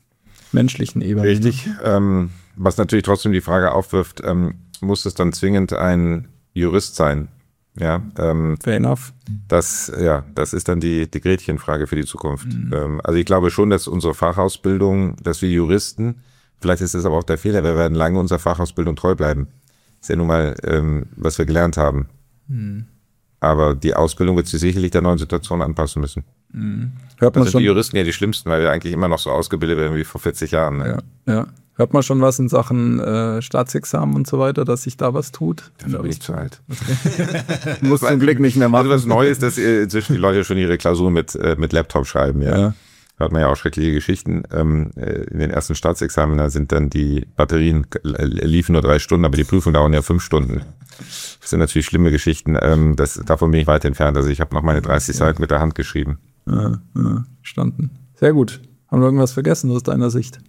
menschlichen Ebene. Richtig. Ähm, was natürlich trotzdem die Frage aufwirft, ähm, muss es dann zwingend ein Jurist sein? Ja, ähm, Fair enough. Das, ja, das ist dann die, die Gretchenfrage für die Zukunft. Mhm. Ähm, also ich glaube schon, dass unsere Fachausbildung, dass wir Juristen, vielleicht ist das aber auch der Fehler, wir werden lange unserer Fachausbildung treu bleiben. Das ist ja nun mal, ähm, was wir gelernt haben. Mhm. Aber die Ausbildung wird sich sicherlich der neuen Situation anpassen müssen. Mhm. Hört man das sind schon, die Juristen ja die schlimmsten, weil wir eigentlich immer noch so ausgebildet werden wie vor vierzig Jahren. Ne? Ja, ja. Hört man schon was in Sachen äh, Staatsexamen und so weiter, dass sich da was tut? Dafür bin ich zu alt. Okay. Muss zum Glück nicht mehr machen. Also was Neues ist, dass inzwischen die Leute schon ihre Klausuren mit, äh, mit Laptop schreiben. Ja. ja. Hört man ja auch schreckliche Geschichten. Ähm, in den ersten Staatsexamen da sind dann die Batterien, äh, liefen nur drei Stunden, aber die Prüfungen dauern ja fünf Stunden. Das sind natürlich schlimme Geschichten. Ähm, das, davon bin ich weit entfernt. Also ich habe noch meine dreißig ja. Seiten mit der Hand geschrieben. Ja, ja, verstanden. Sehr gut. Haben wir irgendwas vergessen aus deiner Sicht?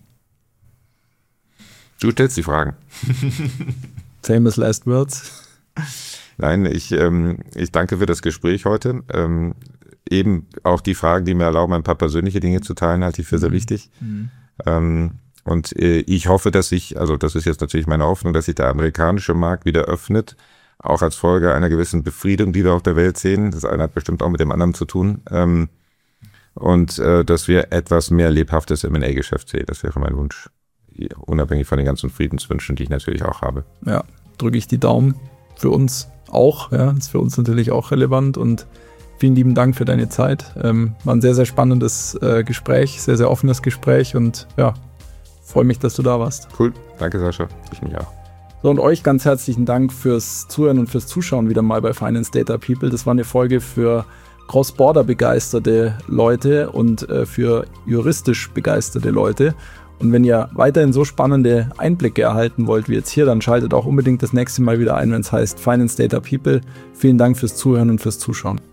Du stellst die Fragen. Famous last words. Nein, ich, ähm, ich danke für das Gespräch heute. Ähm, eben auch die Fragen, die mir erlauben, ein paar persönliche Dinge zu teilen, halte ich für sehr wichtig. Mhm. Ähm, und äh, ich hoffe, dass sich, also das ist jetzt natürlich meine Hoffnung, dass sich der amerikanische Markt wieder öffnet, auch als Folge einer gewissen Befriedung, die wir auf der Welt sehen. Das eine hat bestimmt auch mit dem anderen zu tun. Ähm, und äh, dass wir etwas mehr lebhaftes M und A-Geschäft sehen. Das wäre mein Wunsch. Unabhängig von den ganzen Friedenswünschen, die ich natürlich auch habe. Ja, drücke ich die Daumen. Für uns auch. Ja, ist für uns natürlich auch relevant. Und vielen lieben Dank für deine Zeit. Ähm, war ein sehr, sehr spannendes äh, Gespräch, sehr, sehr offenes Gespräch. Und ja, freue mich, dass du da warst. Cool. Danke, Sascha. Ich mich auch. So, und euch ganz herzlichen Dank fürs Zuhören und fürs Zuschauen wieder mal bei Finance Data People. Das war eine Folge für Cross-Border begeisterte Leute und äh, für juristisch begeisterte Leute. Und wenn ihr weiterhin so spannende Einblicke erhalten wollt wie jetzt hier, dann schaltet auch unbedingt das nächste Mal wieder ein, wenn es heißt Finance Data People. Vielen Dank fürs Zuhören und fürs Zuschauen.